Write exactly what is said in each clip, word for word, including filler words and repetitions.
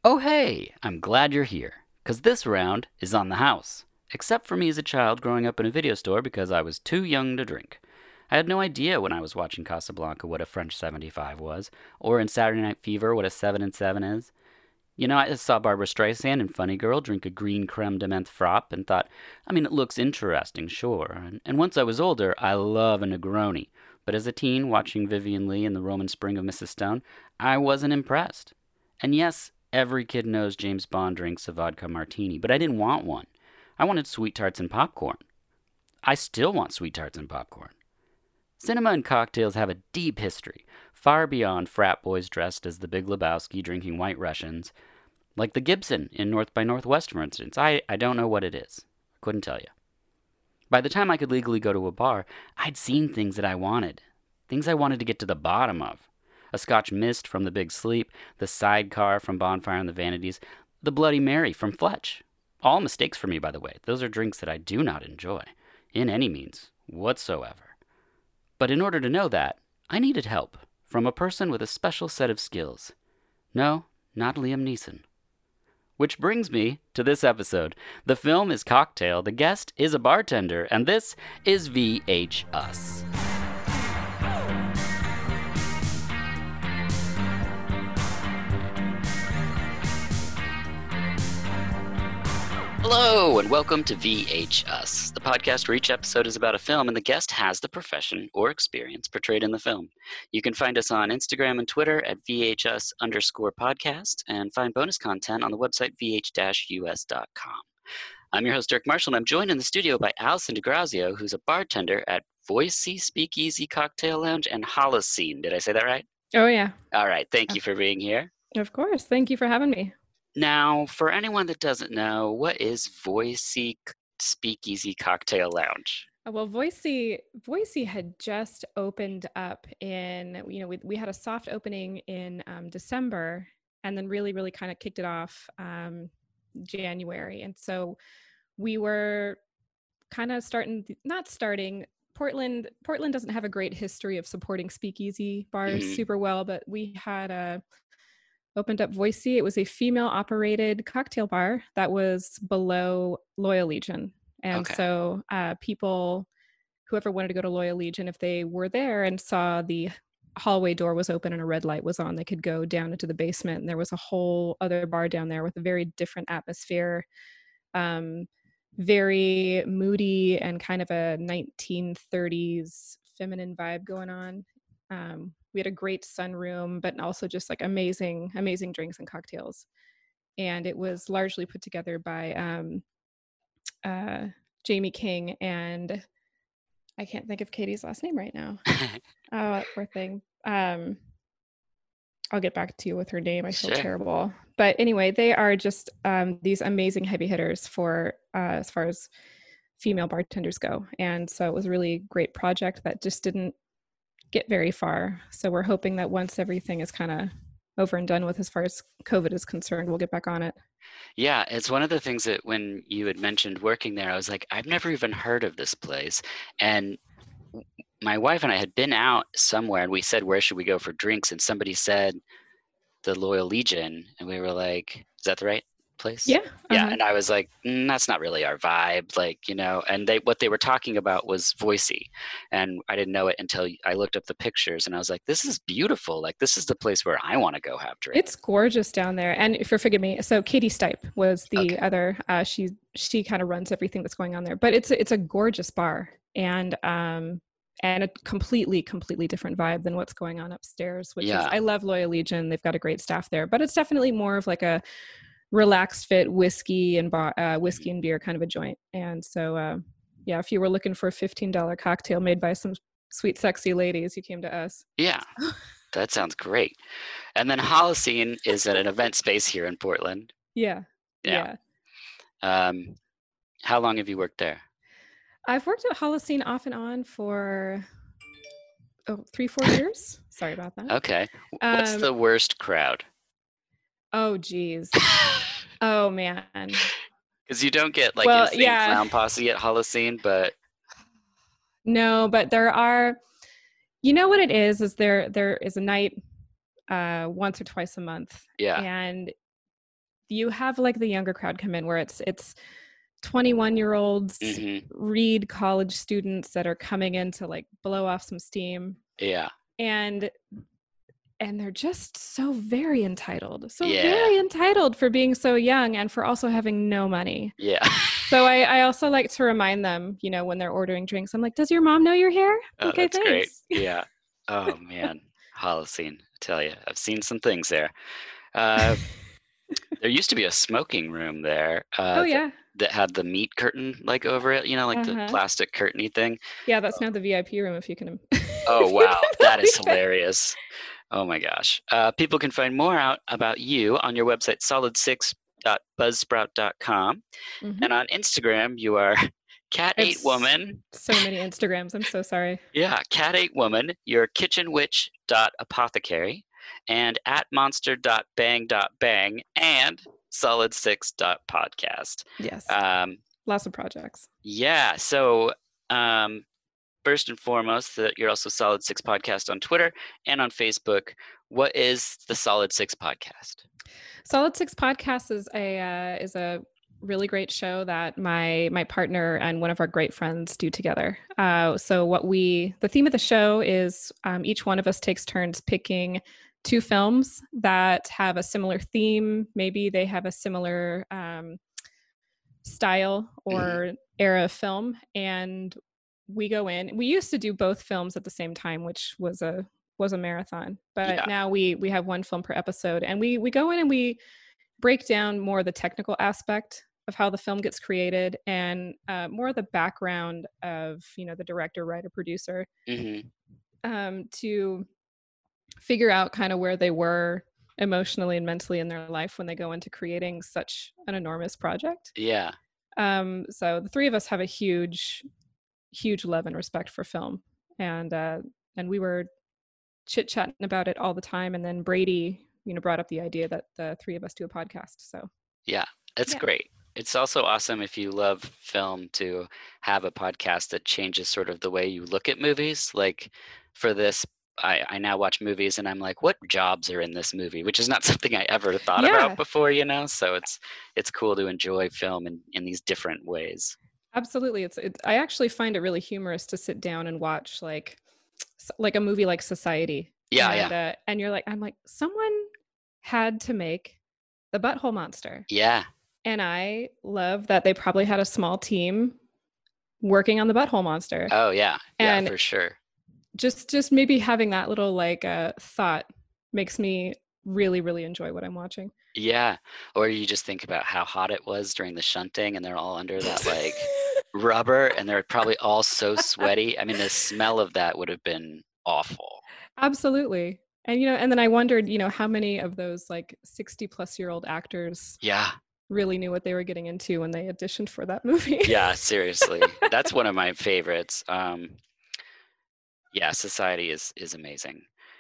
Oh hey, I'm glad you're here, because this round is on the house. Except for me as a child growing up in a video store because I was too young to drink. I had no idea when I was watching Casablanca what a French seventy-five was, or in Saturday Night Fever what a seven and seven is. You know, I saw Barbara Streisand in Funny Girl drink a green creme de menthe frap and thought, I mean, it looks interesting, sure. And, and once I was older, I love a Negroni. But as a teen, watching Vivian Leigh in The Roman Spring of Missus Stone, I wasn't impressed. And yes, every kid knows James Bond drinks a vodka martini, but I didn't want one. I wanted sweet tarts and popcorn. I still want sweet tarts and popcorn. Cinema and cocktails have a deep history, far beyond frat boys dressed as the Big Lebowski drinking White Russians. Like the Gibson in North by Northwest, for instance. I, I don't know what it is. Couldn't tell you. By the time I could legally go to a bar, I'd seen things that I wanted. Things I wanted to get to the bottom of. A Scotch Mist from The Big Sleep, the Sidecar from Bonfire and the Vanities, the Bloody Mary from Fletch. All mistakes for me, by the way. Those are drinks that I do not enjoy, in any means whatsoever. But in order to know that, I needed help from a person with a special set of skills. No, not Liam Neeson. Which brings me to this episode. The film is Cocktail, the guest is a bartender, and this is V H Us. Hello, and welcome to V H Us, the podcast where each episode is about a film and the guest has the profession or experience portrayed in the film. You can find us on Instagram and Twitter at V H S underscore podcast and find bonus content on the website V H U S dot com. I'm your host, Dirk Marshall, and I'm joined in the studio by Allison DeGrazio, who's a bartender at Voicey Speakeasy Cocktail Lounge and Holocene. Did I say that right? Oh, yeah. All right. Thank you for being here. Of course. Thank you for having me. Now, for anyone that doesn't know, what is Voicey Speakeasy Cocktail Lounge? Well, Voicey, Voicey had just opened up in, you know, we, we had a soft opening in um, December and then really, really kind of kicked it off um, January. And so we were kind of starting, not starting, Portland, Portland doesn't have a great history of supporting speakeasy bars Mhm. super well, but we had a opened up Voicey. It was a female-operated cocktail bar that was below Loyal Legion. And Okay. so uh, people, whoever wanted to go to Loyal Legion, if they were there and saw the hallway door was open and a red light was on, they could go down into the basement. And there was a whole other bar down there with a very different atmosphere, um, very moody and kind of a nineteen thirties feminine vibe going on. Um, we had a great sunroom, but also just like amazing, amazing drinks and cocktails. And it was largely put together by um, uh, Jamie King, and I can't think of Katie's last name right now. Oh, that poor thing. Um, I'll get back to you with her name. I feel Sure. terrible. But anyway, they are just um, these amazing heavy hitters for uh, as far as female bartenders go. And so it was a really great project that just didn't get very far. So we're hoping that once everything is kind of over and done with as far as COVID is concerned, we'll get back on it. Yeah, it's one of the things that when you had mentioned working there, I was like, I've never even heard of this place. And w- my wife and I had been out somewhere and we said, where should we go for drinks? And somebody said the Loyal Legion. And we were like, is that the right place? Yeah. Yeah. Uh-huh. And I was like, mm, that's not really our vibe. Like, you know, and they, what they were talking about was Voicey. And I didn't know it until I looked up the pictures and I was like, this is beautiful. Like, this is the place where I want to go have drinks. It's gorgeous down there. And if you forgive me, so Katie Stipe was the Okay. other, uh, she, she kind of runs everything that's going on there, but it's, it's a gorgeous bar and, um, and a completely, completely different vibe than what's going on upstairs, which Yeah. is, I love Loyal Legion. They've got a great staff there, but it's definitely more of like a relaxed fit whiskey and bar, uh, whiskey and beer kind of a joint. And so, uh, yeah, if you were looking for a fifteen dollars cocktail made by some sweet, sexy ladies, you came to us. Yeah. That sounds great. And then Holocene is at an event space here in Portland. Yeah. Yeah. Yeah. Um, how long have you worked there? I've worked at Holocene off and on for oh, three, four years. Sorry about that. Okay. What's Um, the worst crowd? oh, geez. Oh, man. Because you don't get like Well, insane yeah. clown posse at Holocene, but No, but there are, you know what it is, is there there is a night uh, once or twice a month. yeah. And you have like the younger crowd come in where it's it's twenty-one year olds, Mm-hmm. Reed college students that are coming in to like blow off some steam. Yeah. And and they're just so very entitled. So Yeah. very entitled for being so young and for also having no money. Yeah. So I, I also like to remind them, you know, when they're ordering drinks, I'm like, does your mom know you're here? Oh, Okay, that's great. thanks. Yeah. Oh man, Holocene. I tell you, I've seen some things there. Uh, there used to be a smoking room there. Uh, Oh yeah. That, that had the meat curtain like over it, you know, like the Uh-huh. plastic curtainy thing. Yeah, that's now the V I P room if you can. Oh if you wow, can that is believe it. hilarious. Oh my gosh. Uh, people can find more out about you on your website, solid six dot buzzsprout dot com. Mhm. And on Instagram, you are cat I have eight woman. so many Instagrams. I'm so sorry. Yeah, cat eight woman. You're kitchen witch dot apothecary and at monster dot bang dot bang and solid six dot podcast. Yes. Um, Lots of projects. yeah. So um, first and foremost, that you're also Solid Six Podcast on Twitter and on Facebook. What is the Solid Six Podcast? Solid Six Podcast is a uh, is a really great show that my my partner and one of our great friends do together. Uh, so what we the theme of the show is um, each one of us takes turns picking two films that have a similar theme. Maybe they have a similar um, style or mm-hmm. era of film, and we go in. We used to do both films at the same time, which was a was a marathon. But yeah. now we we have one film per episode, and we we go in and we break down more the technical aspect of how the film gets created and uh, more of the background of, you know, the director, writer, producer, mm-hmm. um, to figure out kind of where they were emotionally and mentally in their life when they go into creating such an enormous project. Yeah. Um, so the three of us have a huge, huge love and respect for film. And, uh, and we were chit-chatting about it all the time. And then Brady, you know, brought up the idea that the three of us do a podcast. So yeah, it's yeah. great. It's also awesome if you love film to have a podcast that changes sort of the way you look at movies. Like for this, I, I now watch movies and I'm like, what jobs are in this movie? Which is not something I ever thought yeah. about before, you know? So it's it's cool to enjoy film in, in these different ways. Absolutely. It's, it's I actually find it really humorous to sit down and watch like like a movie like Society. Yeah, and, yeah. Uh, and you're like, I'm like, someone had to make the Butthole Monster. Yeah. And I love that they probably had a small team working on the Butthole Monster. Oh yeah, yeah, and for sure. Just, just maybe having that little like uh, thought makes me really, really enjoy what I'm watching. Yeah, or you just think about how hot it was during the shunting, and they're all under that like rubber, and they're probably all so sweaty. I mean, the smell of that would have been awful. Absolutely. And you know, and then I wondered, you know, how many of those like sixty plus year old actors yeah. really knew what they were getting into when they auditioned for that movie. Yeah, seriously. That's one of my favorites. Um, yeah, Society is is amazing.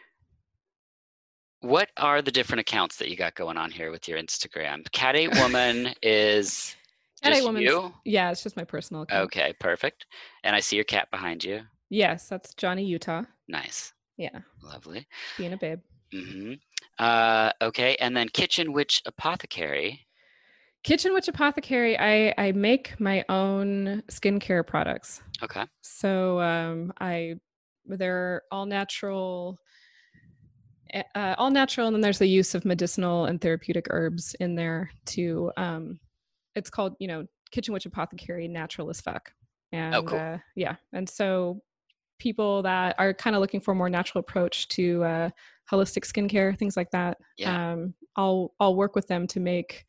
What are the different accounts that you got going on here with your Instagram? Cat eight woman is Cat just eight you? Yeah, it's just my personal account. Okay, perfect. And I see your cat behind you. Yes, that's Johnny Utah. Nice. Yeah. Lovely. Being a babe. Mm-hmm. Uh, okay, and then Kitchen Witch Apothecary. Kitchen Witch Apothecary, I, I make my own skincare products. Okay. So um, I they're all natural, uh, all natural, and then there's the use of medicinal and therapeutic herbs in there to. Um, it's called, you know, Kitchen Witch Apothecary Natural as Fuck. And oh, cool. uh, yeah, and so people that are kind of looking for a more natural approach to uh, holistic skincare, things like that. Yeah. Um, I'll I'll work with them to make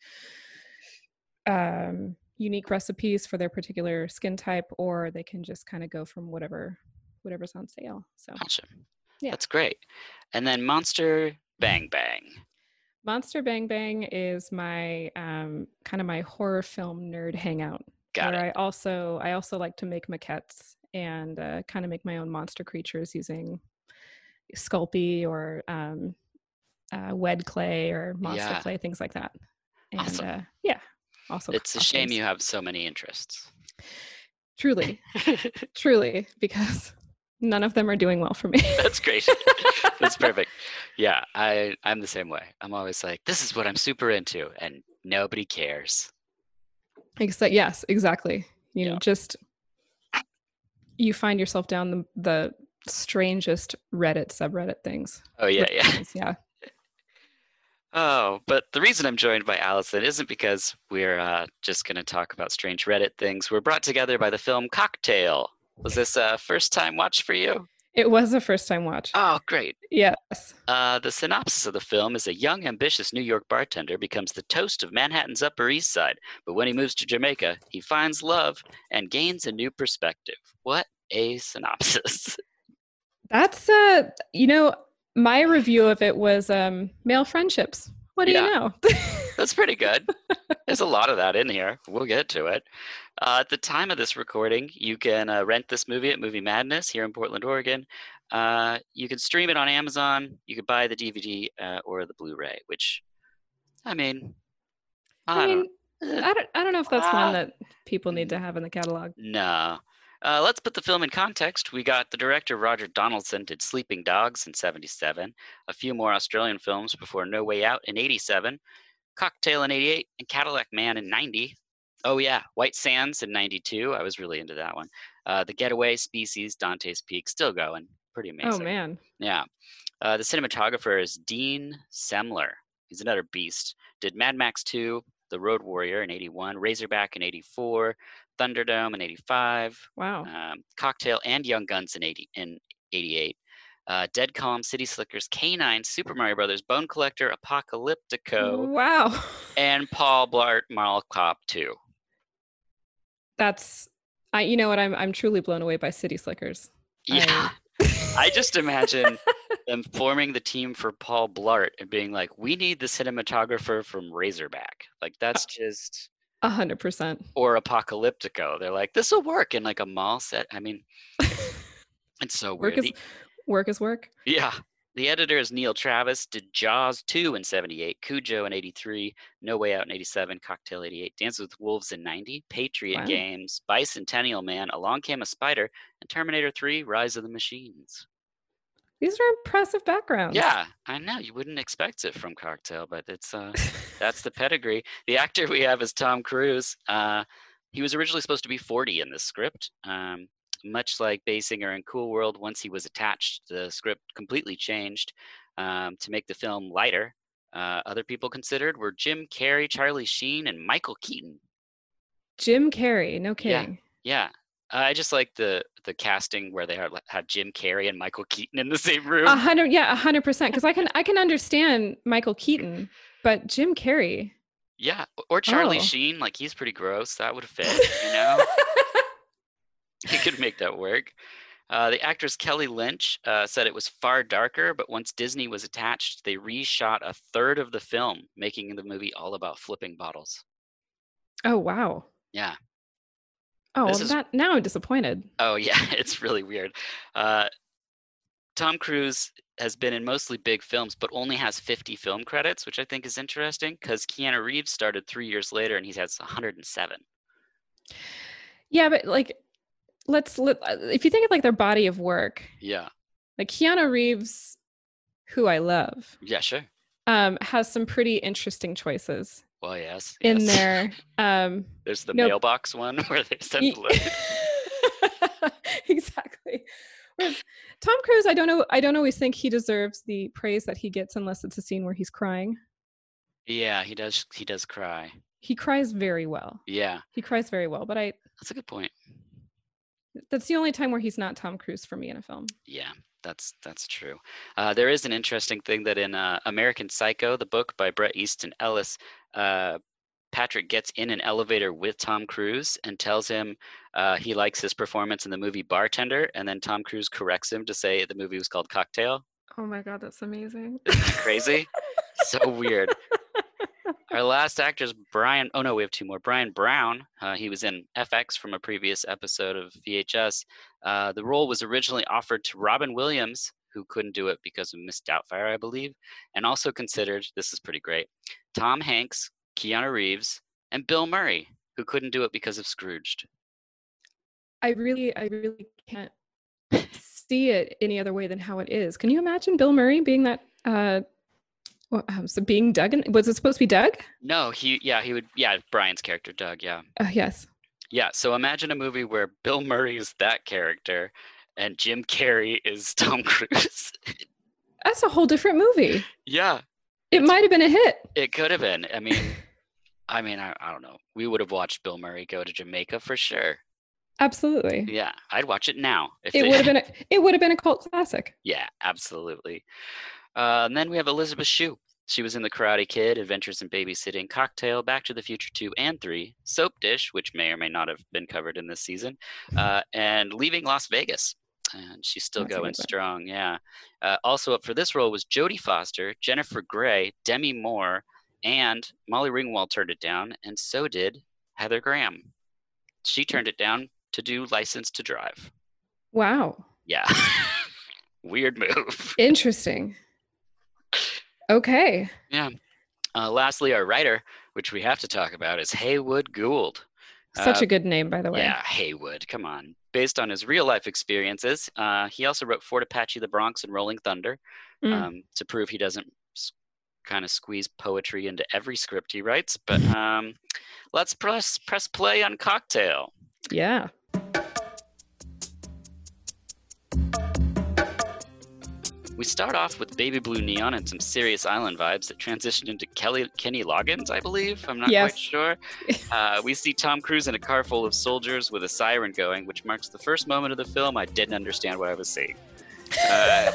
um, unique recipes for their particular skin type, or they can just kind of go from whatever whatever's on sale. So awesome. Yeah, that's great. And then Monster Bang Bang. Monster Bang Bang is my um, kind of my horror film nerd hangout. Got where it. I also I also like to make maquettes and uh, kind of make my own monster creatures using Sculpey or um, uh, wed clay or monster yeah. clay, things like that. And awesome. uh, yeah, also it's a shame you have so many interests. Truly, truly, because none of them are doing well for me. That's great. That's perfect. Yeah, I I'm the same way. I'm always like, this is what I'm super into, and Nobody cares. Except, yes, exactly. You know, Yeah. just you find yourself down the the strangest Reddit subreddit things. Oh yeah, Which yeah. is, yeah. Oh, but the reason I'm joined by Allison isn't because we're uh, just going to talk about strange Reddit things. We're brought together by the film Cocktail. Was this a first time watch for you? It was a first time watch. Oh, great. Yes. Uh, the synopsis of the film is a young, ambitious New York bartender becomes the toast of Manhattan's Upper East Side. But when he moves to Jamaica, he finds love and gains a new perspective. What a synopsis. That's uh you know, my review of it was um male friendships. What do Yeah. you know? That's pretty good. There's a lot of that in here. We'll get to it. Uh, at the time of this recording, you can uh, rent this movie at Movie Madness here in Portland, Oregon. Uh, you can stream it on Amazon. You could buy the D V D uh, or the Blu-ray, which, I mean, I, I don't mean, eh, I don't I don't know if that's one ah, that people need to have in the catalog. no. Uh, let's put the film in context. We got the director Roger Donaldson did Sleeping Dogs in seventy-seven, a few more Australian films before No Way Out in eighty-seven, Cocktail in eighty-eight, and Cadillac Man in ninety. Oh yeah, White Sands in ninety-two. I was really into that one. Uh, the Getaway, Species, Dante's Peak, still going. Pretty Oh amazing. man. Yeah. Uh, the cinematographer is Dean Semler. He's another beast. Did Mad Max two, The Road Warrior in eighty-one, Razorback in eighty-four, Thunderdome in eighty-five, Wow. um, Cocktail and Young Guns in eighty in eighty-eight. Uh, Dead Calm, City Slickers, K nine, Super Mario Brothers, Bone Collector, Apocalyptico, Wow. and Paul Blart Mall Cop two. That's I you know what, I'm I'm truly blown away by City Slickers. Yeah. I, I just imagine them forming the team for Paul Blart and being like, we need the cinematographer from Razorback. Like, that's just. A hundred percent. Or Apocalyptico. They're like, this will work in like a mall set. I mean, it's so Work weird. is The- work is work. yeah. The editor is Neil Travis, did Jaws two in seventy-eight, Cujo in eighty-three, No Way Out in eighty-seven, Cocktail eighty-eight, Dance with Wolves in ninety, Patriot Wow. Games, Bicentennial Man, Along Came a Spider, and Terminator three, Rise of the Machines. These are impressive backgrounds. Yeah, I know. You wouldn't expect it from Cocktail, but it's uh, that's the pedigree. The actor we have is Tom Cruise. Uh, he was originally supposed to be forty in this script. Um, much like Basinger in Cool World, once he was attached, the script completely changed um, to make the film lighter. Uh, other people considered were Jim Carrey, Charlie Sheen, and Michael Keaton. Jim Carrey, no kidding. Yeah, yeah. Uh, I just like the the casting where they had, had Jim Carrey and Michael Keaton in the same room. A hundred, yeah, a hundred percent. Because I can I can understand Michael Keaton, but Jim Carrey. Yeah, or Charlie Oh. Sheen, like he's pretty gross. That would fit, you know. He could make that work. Uh, the actress Kelly Lynch uh, said it was far darker, but once Disney was attached, they reshot a third of the film, making the movie all about flipping bottles. Oh wow. Yeah. Oh, This well, is- that now I'm disappointed. Oh yeah, it's really weird. Uh, Tom Cruise has been in mostly big films, but only has fifty film credits, which I think is interesting because Keanu Reeves started three years later and he has one hundred seven. Yeah, but like, let's let if you think of like their body of work, Yeah. like Keanu Reeves, who I love, Yeah, sure. um, has some pretty interesting choices Well, yes. in yes. there. Um, There's the Nope. mailbox one where they send Ye- the exactly. Whereas Tom Cruise, I don't know. I don't always think he deserves the praise that he gets unless it's a scene where he's crying. Yeah, he does. He does cry. He cries very well. Yeah, He cries very well, but I that's a good point. that's the only time where he's not Tom Cruise for me in a film. Yeah, that's that's true. Uh, there is an interesting thing that in uh, American Psycho, the book by Bret Easton Ellis, uh, Patrick gets in an elevator with Tom Cruise and tells him uh, he likes his performance in the movie Bartender, and then Tom Cruise corrects him to say the movie was called Cocktail. Oh my god, that's amazing. Isn't that crazy? So weird. Our last actor is Brian. Oh no, we have two more. Brian Brown. Uh, he was in F X from a previous episode of V H S. Uh, the role was originally offered to Robin Williams, who couldn't do it because of Miss Doubtfire, I believe, and also considered. This is pretty great. Tom Hanks, Keanu Reeves, and Bill Murray, who couldn't do it because of Scrooged. I really, I really can't see it any other way than how it is. Can you imagine Bill Murray being that? Uh, Well, um, so being Doug, in, was it supposed to be Doug? No, he, yeah, he would, yeah, Brian's character, Doug, yeah. Oh, yes. Yeah, so imagine a movie where Bill Murray is that character and Jim Carrey is Tom Cruise. That's a whole different movie. Yeah. It might have been a hit. It could have been. I mean, I mean, I, I don't know. We would have watched Bill Murray go to Jamaica for sure. Absolutely. Yeah, I'd watch it now. If It they- would have been a, it would have been a cult classic. Yeah, absolutely. Uh, and then we have Elizabeth Shue. She was in The Karate Kid, Adventures in Babysitting, Cocktail, Back to the Future two and three, Soap Dish, which may or may not have been covered in this season, uh, and Leaving Las Vegas. And she's still That's a going good one. strong, yeah. Uh, also up for this role was Jodie Foster, Jennifer Grey, Demi Moore, and Molly Ringwald turned it down, and so did Heather Graham. She turned it down to do License to Drive. Wow. Yeah. Weird move. Interesting. Okay. Yeah. Uh, lastly, our writer, which we have to talk about, is Haywood Gould. Such Uh, a good name, by the way. Yeah, Haywood. Come on. Based on his real life experiences, uh, he also wrote Fort Apache, The Bronx, and Rolling Thunder Mm. um, to prove he doesn't s- kind of squeeze poetry into every script he writes. But um, let's press press play on Cocktail. Yeah. We start off with Baby Blue Neon and some serious island vibes that transition into Kelly Kenny Loggins, I believe. I'm not Yes. quite sure. Uh, we see Tom Cruise in a car full of soldiers with a siren going, which marks the first moment of the film I didn't understand what I was seeing. Uh,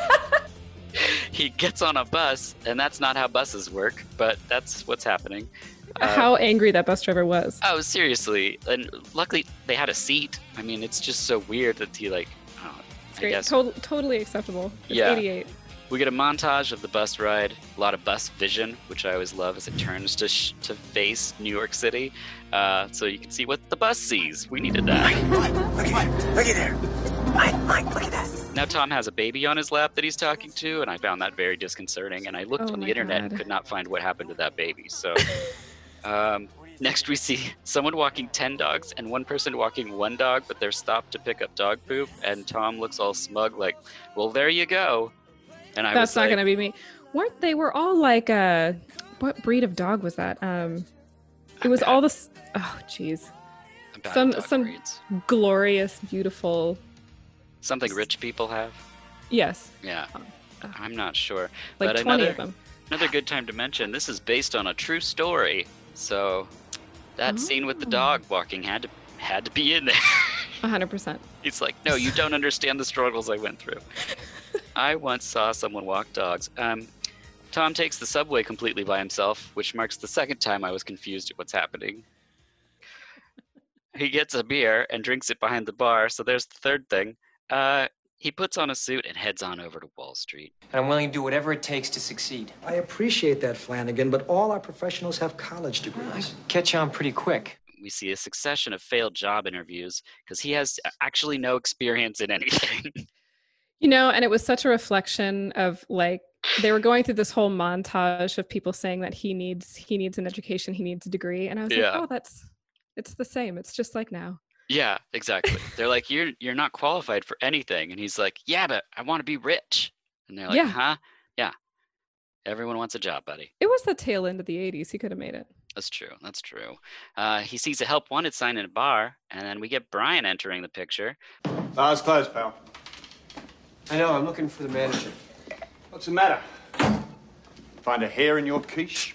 he gets on a bus, and that's not how buses work, but that's what's happening. Uh, How angry that bus driver was. Oh, seriously. And luckily, they had a seat. I mean, it's just so weird that he, like, oh, It's I great. guess. Tot- totally acceptable. It's Yeah. eighty-eight. We get a montage of the bus ride, a lot of bus vision, which I always love as it turns to sh- to face New York City, uh, so you can see what the bus sees. We needed that. Mike, look at there. Look at there. Mike, Mike, look at that. Now Tom has a baby on his lap that he's talking to, and I found that very disconcerting. And I looked Oh on the my internet and God. could not find what happened to that baby. So um, next we see someone walking ten dogs and one person walking one dog, but they're stopped to pick up dog poop. And Tom looks all smug, like, "Well, there you go." And I That's was not like, going to be me. Weren't they were all like uh what breed of dog was that? Um it was all this oh jeez. I'm bad at some- dog some- breeds. Glorious, beautiful. Something rich people have. Yes. Yeah, Oh. I'm not sure. Like But twenty another- of them. Another good time to mention, this is based on a true story. So that scene with the dog walking had to had to be in there. one hundred percent. He's like, "No, you don't understand the struggles I went through." I once saw someone walk dogs. Um, Tom takes the subway completely by himself, which marks the second time I was confused at what's happening. He gets a beer and drinks it behind the bar, so there's the third thing. Uh, he puts on a suit and heads on over to Wall Street. And I'm willing to do whatever it takes to succeed. I appreciate that, Flanagan, but all our professionals have college degrees. Catch on pretty quick. We see a succession of failed job interviews because he has actually no experience in anything. You know, and it was such a reflection of like they were going through this whole montage of people saying that he needs he needs an education, he needs a degree, and I was Yeah. like, oh, that's it's the same. It's just like now. Yeah, exactly. They're like, you're you're not qualified for anything, and he's like, yeah, but I want to be rich. And they're like, Yeah. huh? Yeah. Everyone wants a job, buddy. It was the tail end of the eighties. He could have made it. That's true. That's true. Uh, he sees a help wanted sign in a bar, and then we get Brian entering the picture. Bar's closed, pal. I know, I'm looking for the manager. What's the matter? Find a hair in your quiche?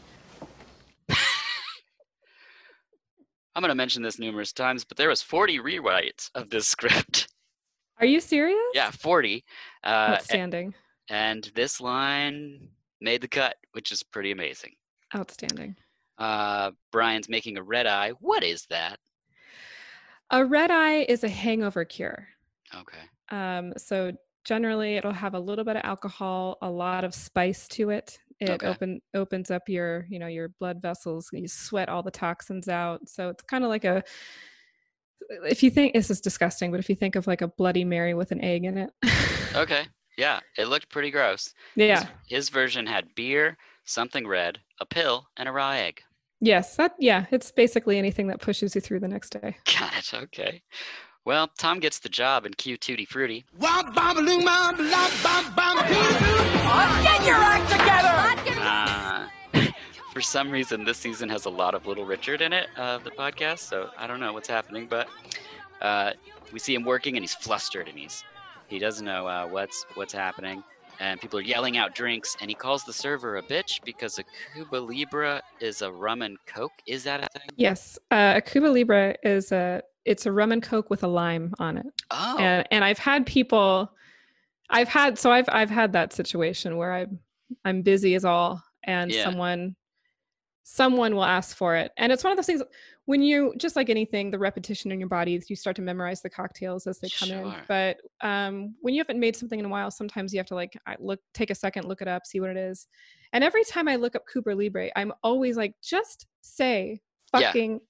I'm going to mention this numerous times, but there was forty rewrites of this script. Are you serious? Yeah, forty. Uh, a- Outstanding. and this line made the cut, which is pretty amazing. Outstanding. Uh, Brian's making a red eye. What is that? A red eye is a hangover cure. Okay. Um, so generally it'll have a little bit of alcohol, a lot of spice to it. It Okay. open opens up your, you know, your blood vessels. You sweat all the toxins out. So it's kind of like a if you think this is disgusting, but if you think of like a Bloody Mary with an egg in it. Okay. Yeah, it looked pretty gross. Yeah. His, his version had beer, something red, a pill, and a raw egg. Yes. That yeah, it's basically anything that pushes you through the next day. Got it. Okay. Well, Tom gets the job in Q Tutti Frutti. Get your act together! Uh, for some reason, this season has a lot of Little Richard in it, of the podcast, so I don't know what's happening, but uh, we see him working, and he's flustered, and he's he doesn't know uh, what's what's happening, and people are yelling out drinks, and he calls the server a bitch because a Cuba Libre is a rum and coke. Is that a thing? Yes, uh, a Cuba Libre is a it's a rum and coke with a lime on it. Oh, And and I've had people, I've had so I've I've had that situation where I'm I'm busy as all, and Yeah. someone someone will ask for it, and it's one of those things when you just like anything, the repetition in your body, you start to memorize the cocktails as they come in. Sure. But um, when you haven't made something in a while, sometimes you have to like I look, take a second, look it up, see what it is. And every time I look up Cuba Libre, I'm always like, just say Yeah. fucking.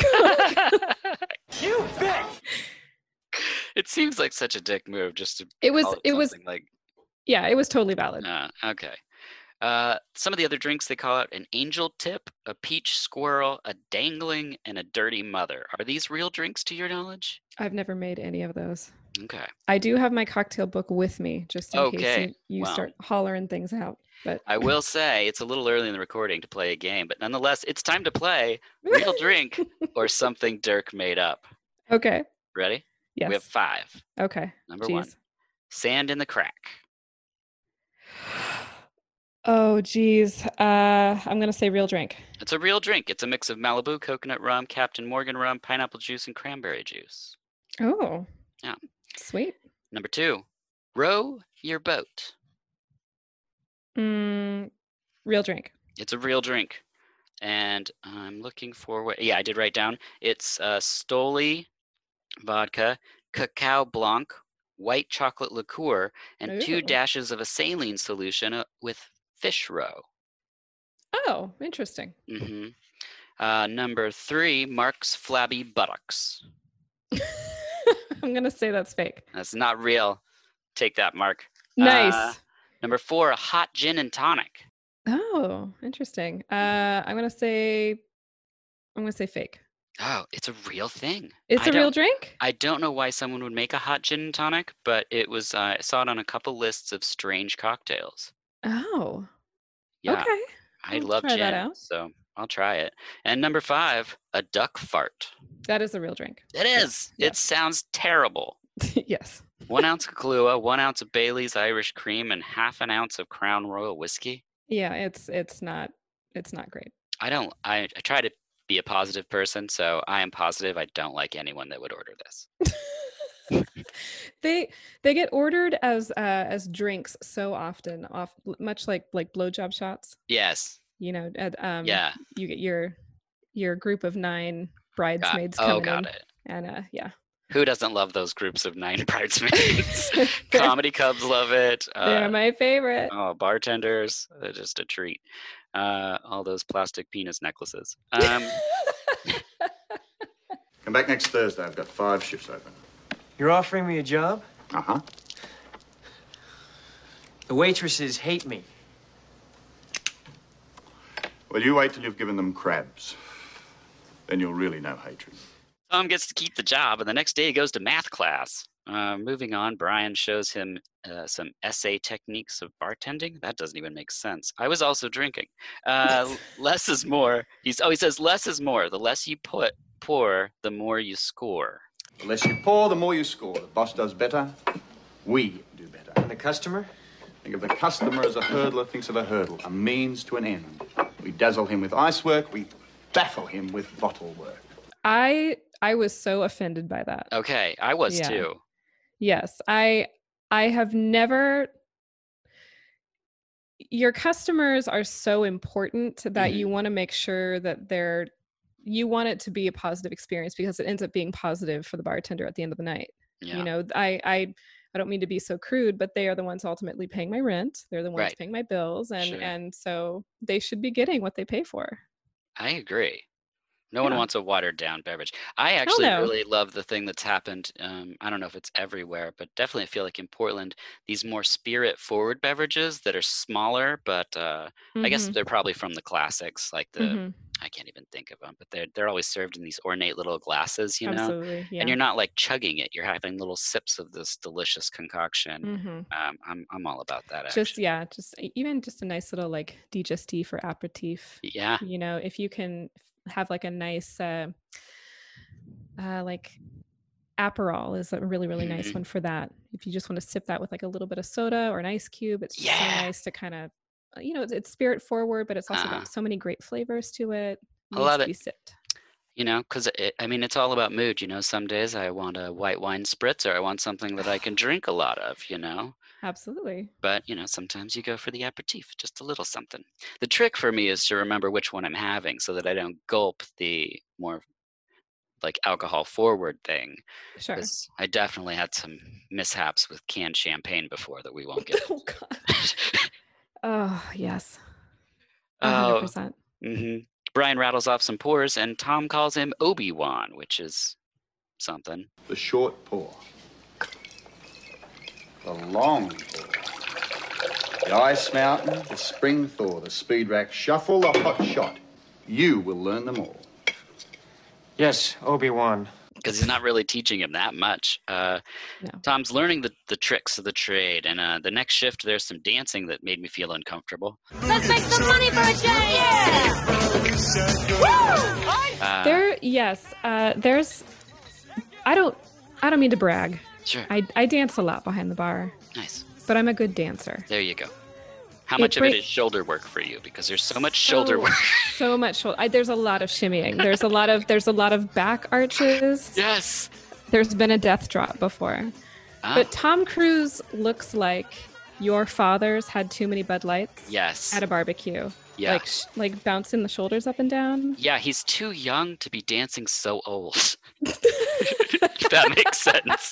You bitch! It seems like such a dick move just to It was call it was something like yeah, it was totally valid. uh, okay. Uh, some of the other drinks they call out an angel tip, a peach squirrel, a dangling, and a dirty mother. Are these real drinks to your knowledge? I've never made any of those. Okay. I do have my cocktail book with me just in Okay, case you, you well. start hollering things out. But I will say it's a little early in the recording to play a game, but nonetheless, it's time to play Real Drink or Something Dirk Made Up. okay. Ready? Yes. We have five. Okay. Number Jeez. one, sand in the crack. Oh, geez. Uh, I'm gonna say real drink. It's a real drink. It's a mix of Malibu, coconut rum, Captain Morgan rum, pineapple juice, and cranberry juice. Oh. Yeah. Sweet. Number two, row your boat. Mm, real drink. It's a real drink. And I'm looking for what, yeah, I did write down. It's uh, Stoli vodka, cacao blanc, white chocolate liqueur, and two Ooh. dashes of a saline solution uh, with fish roe. Oh, interesting. hmm Uh, number three, Mark's Flabby Buttocks. I'm gonna say that's fake. That's not real. Take that, Mark. Nice. Uh, number four, hot gin and tonic. Oh, interesting. Uh, I'm gonna say, I'm gonna say fake. Oh, it's a real thing. It's I a real don't- drink? I don't know why someone would make a hot gin and tonic, but it was. Uh, I saw it on a couple lists of strange cocktails. Oh. Yeah, Okay. I I'll love try gin, that out. so I'll try it. And number five, a duck fart. That is a real drink. It is. Yeah. It sounds terrible. Yes. One ounce of Kahlua, one ounce of Bailey's Irish Cream, and half an ounce of Crown Royal whiskey. Yeah, it's it's not it's not great. I don't. I, I try to be a positive person, so I am positive. I don't like anyone that would order this. they they get ordered as uh as drinks so often, off much like like blowjob shots. Yes. You know, at, um Yeah. you get your your group of nine Got, bridesmaids oh, coming got in, it. and uh yeah. Who doesn't love those groups of nine bridesmaids? They're- Comedy Cubs love it. They're Uh, my favorite. oh, bartenders, they're just a treat. Uh, all those plastic penis necklaces. Um, Come back next Thursday. I've got five shifts open. You're offering me a job? Uh-huh. The waitresses hate me. Well, you wait till you've given them crabs. Then you'll really know hatred. Tom gets to keep the job, and the next day he goes to math class. Uh, moving on, Brian shows him uh, some essay techniques of bartending. That doesn't even make sense. I was also drinking. Uh, less is more. He's oh, he says less is more. The less you put pour, the more you score. The less you pour, the more you score. The boss does better. We do better. And the customer? Think of the customer as a hurdler thinks of a hurdle, a means to an end. We dazzle him with ice work. We baffle him with bottle work. I I was so offended by that. Okay, I was Yeah. too. Yes, I I have never your customers are so important that Mhm. you want to make sure that they're you want it to be a positive experience because it ends up being positive for the bartender at the end of the night. Yeah. You know, I I I don't mean to be so crude, but they are the ones ultimately paying my rent. They're the ones Right. paying my bills, and Sure. and so they should be getting what they pay for. I agree. No one Yeah. wants a watered down beverage. I actually no. really love the thing that's happened. Um, I don't know if it's everywhere, but definitely I feel like in Portland, these more spirit forward beverages that are smaller, but uh, I guess Mhm. they're probably from the classics, like the Mhm. I can't even think of them, but they're they're always served in these ornate little glasses, you know, Absolutely. and Yeah. you're not like chugging it; you're having little sips of this delicious concoction. Mhm. Um, I'm I'm all about that Just actually. yeah, just e even just a nice little, like, digestif or aperitif. Yeah. You know, if you can f have, like, a nice, uh, uh, like, Aperol is a really, really nice Mhm. one for that. If you just wanna sip that with, like, a little bit of soda or an ice cube, it's just so Yeah. nice to kinda uh, you know, it's it's spirit forward, but it's also Uh, got so many great flavors to it. I Needs love to it. be sipped. You know, 'cause it I mean, it's all about mood, you know, some days I want a white wine spritz or I want something that I can drink a lot of, you know? Absolutely. But, you know, sometimes you go for the aperitif, just a little something. The trick for me is to remember which one I'm having so that I don't gulp the more, like, alcohol forward thing, Sure. 'cause I definitely had some mishaps with canned champagne before that we won't get Oh god. into. Oh, yes. Oh, one hundred percent. mhm. Brian rattles off some pours, and Tom calls him Obi-Wan, which is something. The short pour. The long pour. The Ice Mountain, the Spring Thaw, the Speed Rack Shuffle, the Hot Shot. You will learn them all. Yes, Obi-Wan. Because he's not really teaching him that much. Uh, No. Tom's learning the, the tricks of the trade, and uh, the next shift there's some dancing that made me feel uncomfortable. Let's make some money for a change! Yeah! Uh, There yes, uh, there's I don't I don't mean to brag. sure, I I dance a lot behind the bar, nice. but I'm a good dancer. There you go. How It much of it break- is shoulder work for you? Because there's so much shoulder So- work. So much shoulder. I, there's a lot of shimmying. There's a lot of there's a lot of back arches. Yes. There's been a death drop before. Ah, But Tom Cruise looks like your father's had too many Bud Lights yes. at a barbecue. Yeah. Like sh- like bouncing the shoulders up and down. Yeah, he's too young to be dancing so old. If that makes sense.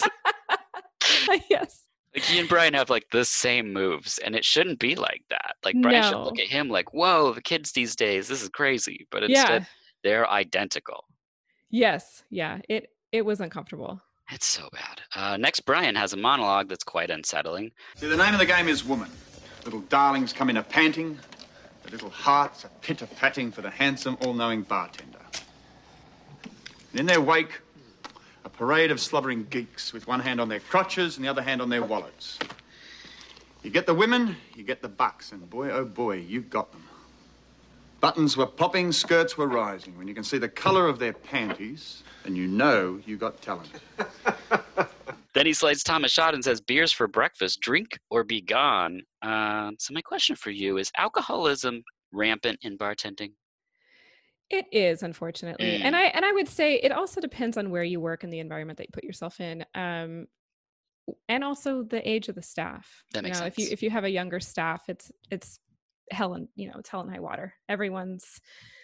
Yes. Like he and Brian have like the same moves, and it shouldn't be like that. Like Brian should look No. at him like, "Whoa, the kids these days, this is crazy." But instead, Yeah. they're identical. Yes. Yeah. It it was uncomfortable. It's so bad. Uh, next, Brian has a monologue that's quite unsettling. See, the name of the game is woman. Little darlings come in a panting. The little hearts are pitter-patting for the handsome, all-knowing bartender. And in their wake, a parade of slobbering geeks with one hand on their crotches and the other hand on their wallets. You get the women, you get the bucks, and boy, oh boy, you've got them. Buttons were popping, skirts were rising. When you can see the colour of their panties, then you know you got talent. Then he slides Tom a shot and says, "Beers for breakfast, drink or be gone." Uh, so my question for you is: alcoholism rampant in bartending? It is, unfortunately. Mm. And I and I would say it also depends on where you work and the environment that you put yourself in. Um w- and also the age of the staff. That You makes know, if you sense. if you have a younger staff, it's it's hell and you know, it's hell and high water. Everyone's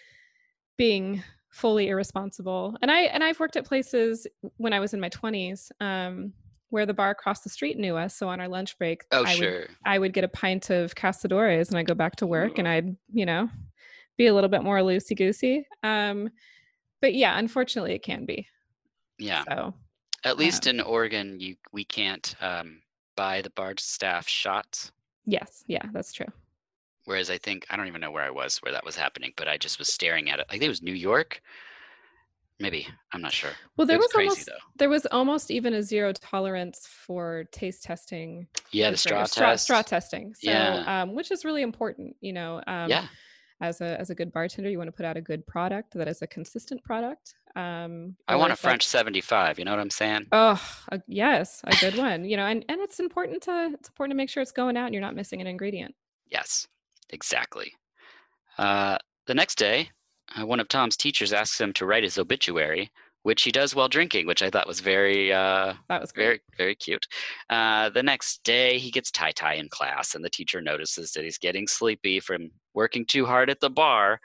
being fully irresponsible. And I and I've worked at places when I was in my twenties, um, where the bar across the street knew us. So on our lunch break, Oh, I would sure. I would get a pint of Casadores and I'd go back to work and I'd, you know, be a little bit more loosey goosey. Um, but yeah, unfortunately, it can be. Yeah. So At least um, in Oregon, you we can't um, buy the bar staff shots. yes, yeah, that's true. Whereas I think I don't even know where I was where that was happening, but I just was staring at it. I think it was New York. Maybe I'm not sure. Well, there It was was crazy almost though. there was almost even a zero tolerance for taste testing. Yeah, I'm the sorry, straw straw, test. straw testing. So, Yeah. um, which is really important. You know, um, Yeah. as a as a good bartender, you want to put out a good product that is a consistent product. Um, I or want a if that- French seventy-five. You know what I'm saying? Oh, a, yes, a good one. You know, and and it's important to it's important to make sure it's going out and you're not missing an ingredient. Yes, exactly. Uh, the next day, uh, one of Tom's teachers asks him to write his obituary, which he does while drinking, which I thought was very, uh, That was great. very, very cute. Uh, the next day, he gets tie-tie in class, and the teacher notices that he's getting sleepy from working too hard at the bar.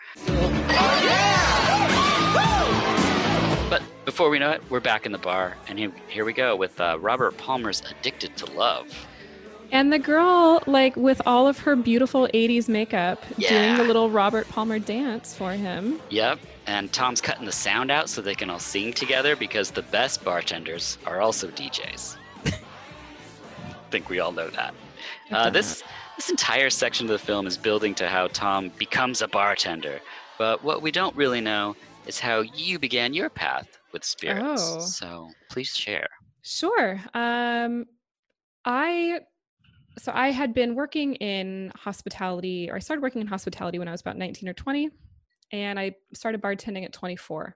But before we know it, we're back in the bar, and here, here we go with uh, Robert Palmer's Addicted to Love. And the girl, like with all of her beautiful eighties makeup, Yeah. doing the little Robert Palmer dance for him. Yep. And Tom's cutting the sound out so they can all sing together because the best bartenders are also D Js. I think we all know that. Uh, this this entire section of the film is building to how Tom becomes a bartender. But what we don't really know is how you began your path with spirits. Oh. So please share. Sure. Um, I so I had been working in hospitality, or I started working in hospitality when I was about nineteen or twenty, and I started bartending at twenty-four.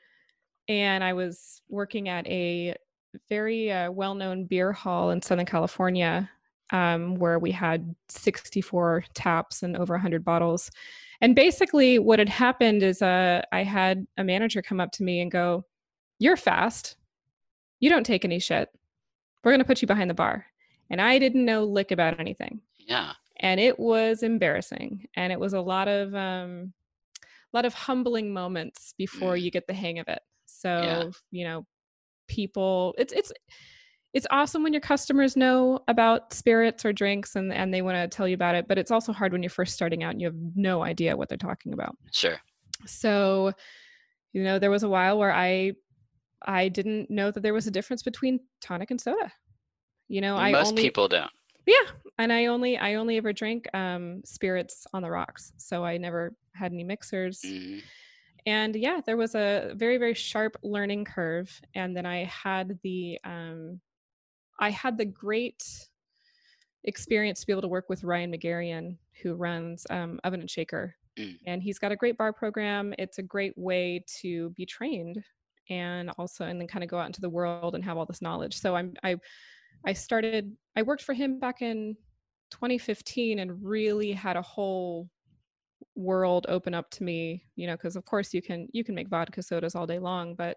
And I was working at a very uh, well-known beer hall in Southern California, um, where we had sixty-four taps and over one hundred bottles. And basically what had happened is uh, I had a manager come up to me and go, "You're fast. You don't take any shit. We're going to put you behind the bar." And I didn't know lick about anything. Yeah. And it was embarrassing. And it was a lot of, um, a lot of humbling moments before Mm. you get the hang of it. So, Yeah. you know, people, it's, it's, it's awesome when your customers know about spirits or drinks and, and they want to tell you about it, but it's also hard when you're first starting out and you have no idea what they're talking about. Sure. So, you know, there was a while where I, I didn't know that there was a difference between tonic and soda. You know, I Most only, people don't. yeah, and I only, I only ever drank um, spirits on the rocks. So I never had any mixers. Mhm. And yeah, there was a very, very sharp learning curve. And then I had the, um, I had the great experience to be able to work with Ryan McGarian, who runs um, Oven and Shaker. Mm. And he's got a great bar program. It's a great way to be trained and also, and then kind of go out into the world and have all this knowledge. So I'm, I, I started, I worked for him back in twenty fifteen and really had a whole world open up to me, you know, because of course you can, you can make vodka sodas all day long, but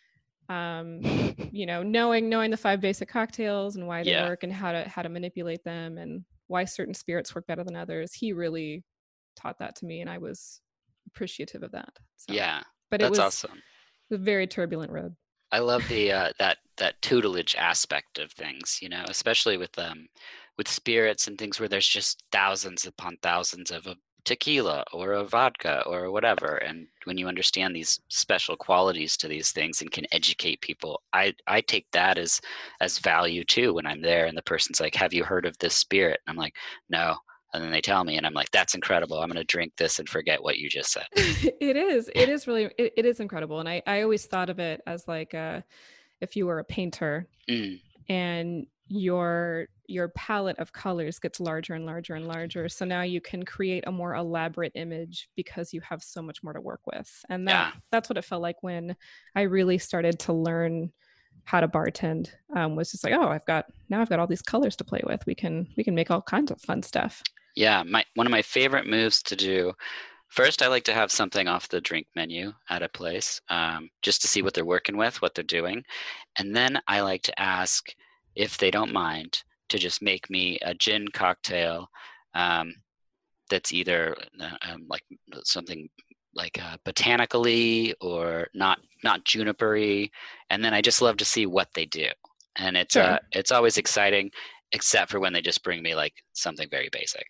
um, you know, knowing, knowing the five basic cocktails and why they Yeah. work and how to, how to manipulate them and why certain spirits work better than others. He really taught that to me and I was appreciative of that. So, Yeah. but it That's was awesome. a very turbulent road. I love the uh, that that tutelage aspect of things, you know, especially with um with spirits and things where there's just thousands upon thousands of a tequila or a vodka or whatever, and when you understand these special qualities to these things and can educate people, I I take that as as value too when I'm there and the person's like, "Have you heard of this spirit?" And I'm like, "No." And then they tell me and I'm like, "That's incredible. I'm going to drink this and forget what you just said." It is. It is really. It, it is incredible, and I I always thought of it as like uh, if you were a painter Mm, and your your palette of colors gets larger and larger and larger, so now you can create a more elaborate image because you have so much more to work with, and that yeah. that's what it felt like when I really started to learn how to bartend. Um, was just like, oh, I've got now I've got all these colors to play with. We can we can make all kinds of fun stuff. Yeah, my one of my favorite moves to do. First, I like to have something off the drink menu at a place, um, just to see what they're working with, what they're doing, and then I like to ask if they don't mind to just make me a gin cocktail um, that's either uh, um, like something like uh, botanically or not not junipery, and then I just love to see what they do, and it's Sure. uh, it's always exciting, except for when they just bring me like something very basic.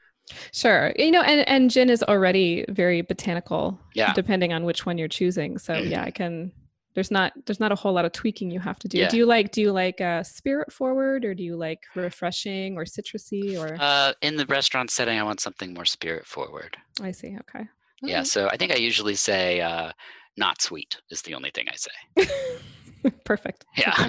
Sure. You know, and, and gin is already very botanical, Yeah. depending on which one you're choosing. So yeah, Mhm. I can, there's not, there's not a whole lot of tweaking you have to do. Yeah. Do you like, do you like uh spirit forward or do you like refreshing or citrusy or, Uh, in the restaurant setting, I want something more spirit forward. I see. Okay. All Yeah, right. so I think I usually say uh, not sweet is the only thing I say. Perfect. Yeah.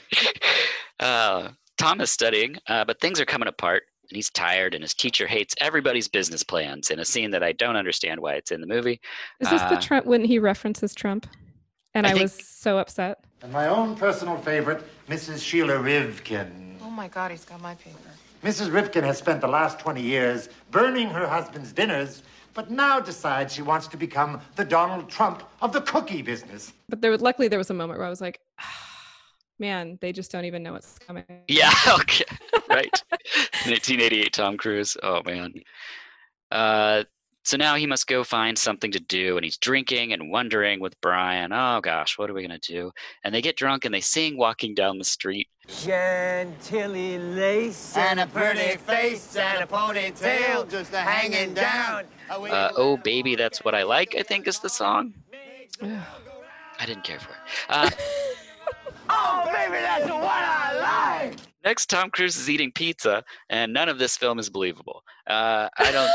uh, Tom is studying, uh, but things are coming apart, and he's tired, and his teacher hates everybody's business plans in a scene that I don't understand why it's in the movie. Is this the Uh, Trump when he references Trump? And I I, think- was so upset. And my own personal favorite, Missus Sheila Rivkin. Oh my God, he's got my paper. Missus Rivkin has spent the last twenty years burning her husband's dinners, but now decides she wants to become the Donald Trump of the cookie business. But there was, luckily there was a moment where I was like, ah, man, they just don't even know what's coming. Yeah, okay, right. nineteen eighty-eight Tom Cruise. Oh, man. Uh, So now he must go find something to do, and he's drinking and wondering with Brian, oh gosh, what are we going to do? And they get drunk and they sing Walking Down the Street. Chantilly lace and a pretty face and a ponytail just a hanging down. Uh, oh, Baby, That's What I Like, I think is the song. I didn't care for it. Uh, Oh, baby, that's what I like. next, Tom Cruise is eating pizza, and none of this film is believable. Uh, I don't...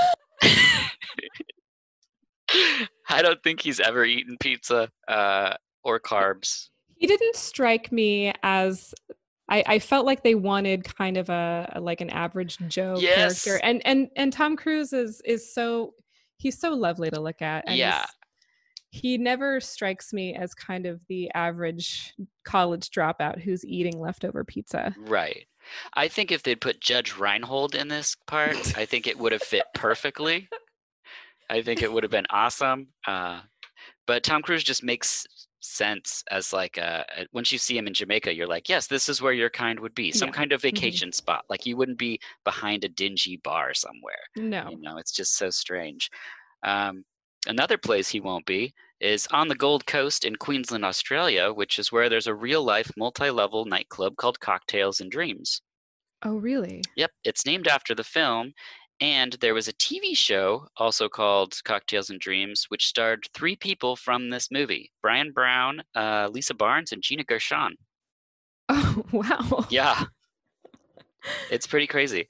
I don't think he's ever eaten pizza uh, or carbs. He didn't strike me as I, I felt like they wanted kind of a, a like an average Joe Yes. character, and and and Tom Cruise is is so he's so lovely to look at. And Yeah. he's- he never strikes me as kind of the average college dropout who's eating leftover pizza. Right. I think if they'd put Judge Reinhold in this part, I think it would have fit perfectly. I think it would have been awesome. Uh, but Tom Cruise just makes sense as like a, a- once you see him in Jamaica, you're like, yes, this is where your kind would be. Some Yeah. kind of vacation spot. Like you wouldn't be behind a dingy bar somewhere. No. You know, it's just so strange. Um, another place he won't be is on the Gold Coast in Queensland, Australia, which is where there's a real life multi-level nightclub called Cocktails and Dreams. Oh, really? Yep, it's named after the film. And there was a T V show also called Cocktails and Dreams, which starred three people from this movie: Brian Brown, uh, Lisa Barnes, and Gina Gershon. Oh, wow. Yeah. It's pretty crazy.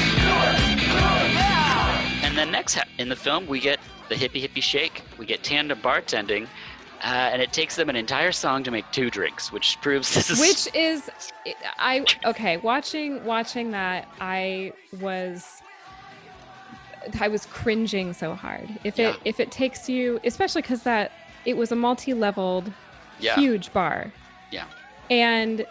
And then next ha- in the film, we get the Hippie Hippie Shake. We get tandem bartending. Uh, and it takes them an entire song to make two drinks, which proves this is... Which is, I, okay, watching, watching that, I was, I was cringing so hard. If Yeah. it, if it takes you, especially because that, it was a multi-leveled, Yeah. huge bar. Yeah. And,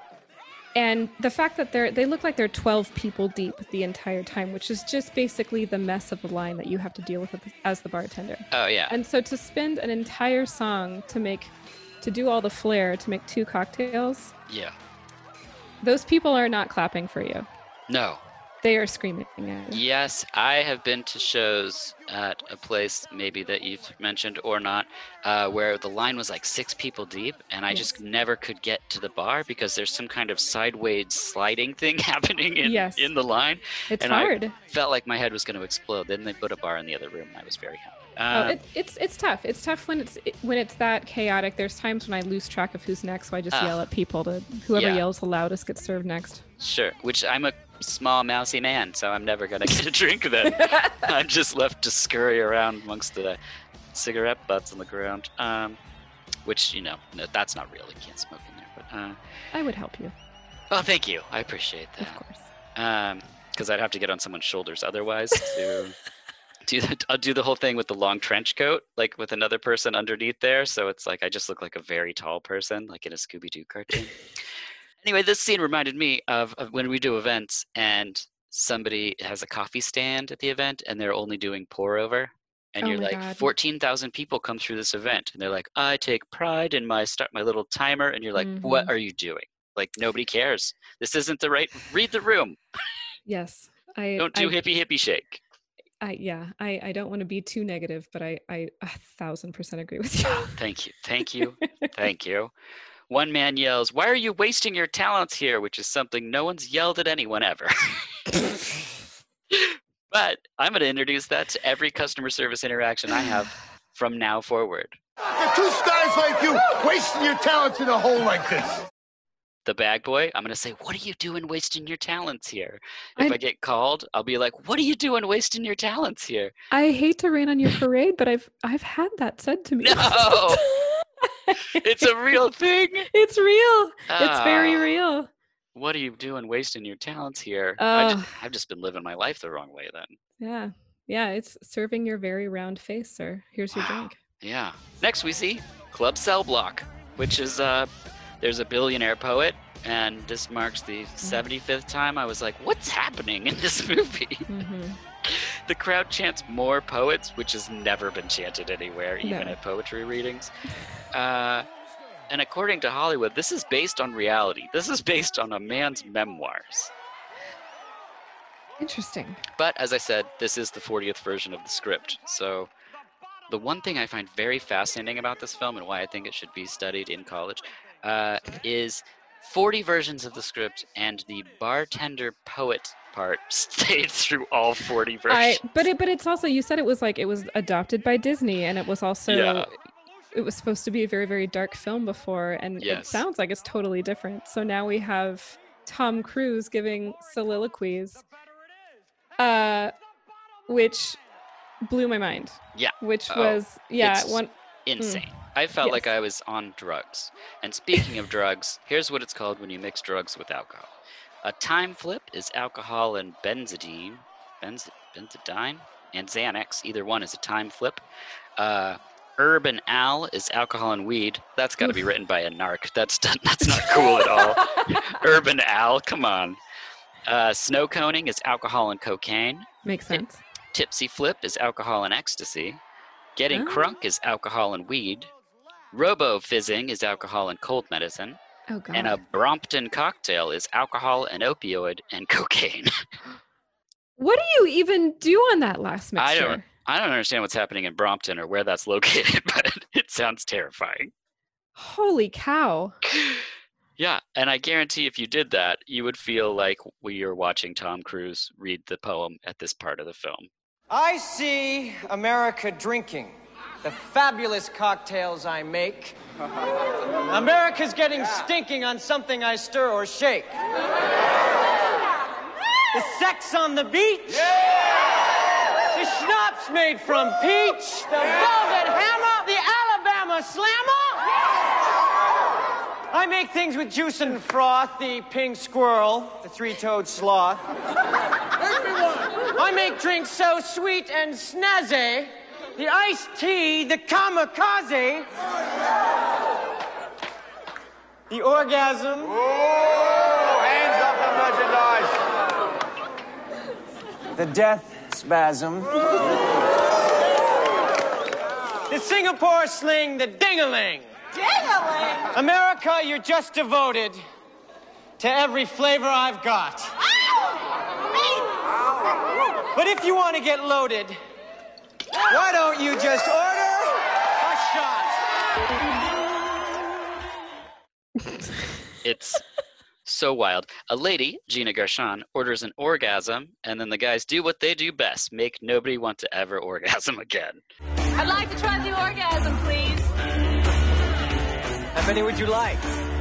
and the fact that they're, they look like they're twelve people deep the entire time, which is just basically the mess of the line that you have to deal with as the bartender. Oh, yeah. And so to spend an entire song to make, to do all the flair, to make two cocktails, Yeah. those people are not clapping for you. No. They are screaming at you. Yes, I have been to shows at a place maybe that you've mentioned or not, uh, where the line was like six people deep, and I just never could get to the bar because there's some kind of sideways sliding thing happening in, Yes. in the line. It's and hard. I felt like my head was going to explode. Then they put a bar in the other room, and I was very happy. Oh, Uh, it, it's it's tough. It's tough when it's it, when it's that chaotic. There's times when I lose track of who's next, so I just Ah. yell at people to whoever Yeah. yells the loudest gets served next. Sure, which I'm a small, mousy man, so I'm never going to get a drink then. I'm just left to scurry around amongst the cigarette butts on the ground, um, which, you know, no, that's not real. You can't smoke in there. But uh, I would help you, oh, thank you. I appreciate of that. course. Because I'd have to get on someone's shoulders otherwise to do the, I'll do the whole thing with the long trench coat, like with another person underneath there. So it's like I just look like a very tall person, like in a Scooby-Doo cartoon. Anyway, this scene reminded me of, of when we do events and somebody has a coffee stand at the event and they're only doing pour over. And Oh you're my like, God. fourteen thousand people come through this event. And they're like, I take pride in my start my little timer. And you're like, what Mhm. are you doing? Like, nobody cares. This isn't the right, read the room. Yes, I Don't do I, hippie hippie shake. I yeah, I I don't want to be too negative, but I I a thousand percent agree with you. Thank you. Thank you. Thank you. One man yells, why are you wasting your talents here? Which is something no one's yelled at anyone ever. But I'm going to introduce that to every customer service interaction I have from now forward. You're two guys like you wasting your talents in a hole like this. The bag boy, I'm going to say, what are you doing wasting your talents here? If I'm- I get called, I'll be like, what are you doing wasting your talents here? I hate to rain on your parade, but I've I've had that said to me. No! It's a real thing. It's real. It's very Ah. real. What are you doing wasting your talents here? I just, Ugh. I've just been living my life the wrong way then. Yeah. Yeah, it's serving your very round face, sir. Here's your Wow. drink. Yeah. Next we see Club Cell Block, which is uh there's a billionaire poet, and this marks the seventy-fifth time I was like, what's happening in this movie? hmm The crowd chants more poets, which has never been chanted anywhere, even No. at poetry readings. Uh, and according to Hollywood, this is based on reality. This is based on a man's memoirs. Interesting. But as I said, this is the fortieth version of the script. So the one thing I find very fascinating about this film and why I think it should be studied in college uh, is forty versions of the script, and the bartender poet part stayed through all forty versions. I but it but it's also, you said it was like it was adopted by Disney, and it was also Yeah. it was supposed to be a very, very dark film before, and it Yes. sounds like it's totally different. So now we have Tom Cruise giving soliloquies, uh, which blew my mind. Yeah. Which Oh, was yeah it's one. insane. I felt like Yes. I was on drugs. And speaking of drugs, here's what it's called when you mix drugs with alcohol. A time flip is alcohol and benzidine, benz, benzidine, and Xanax. Either one is a time flip. Uh, Herb and Al is alcohol and weed. That's got to be written by a narc. That's that's not cool at all. Herb and Al, come on. Uh, snow coning is alcohol and cocaine. Makes sense. Tipsy flip is alcohol and ecstasy. Getting Oh. crunk is alcohol and weed. Robo fizzing is alcohol and cold medicine. Oh god. And a Brompton cocktail is alcohol and opioid and cocaine. What do you even do on that last I mixture? don't I don't understand what's happening in Brompton or where that's located, but it sounds terrifying. Holy cow. Yeah, and I guarantee if you did that, you would feel like we are watching Tom Cruise read the poem at this part of the film. I see America drinking the fabulous cocktails I make. America's getting stinking on something I stir or shake. The sex on the beach. The schnapps made from peach. The velvet hammer. The Alabama slammer. I make things with juice and froth. The pink squirrel. The three-toed sloth. I make drinks so sweet and snazzy. The iced tea, the kamikaze. The orgasm. Oh, hands off the merchandise. The death spasm. The Singapore sling, the ding-a-ling. Ding-a-ling! America, you're just devoted to every flavor I've got. But if you want to get loaded, why don't you just order a shot? It's so wild. A lady, Gina Gershon, orders an orgasm, and then the guys do what they do best, make nobody want to ever orgasm again. I'd like to try the orgasm, please. How many would you like?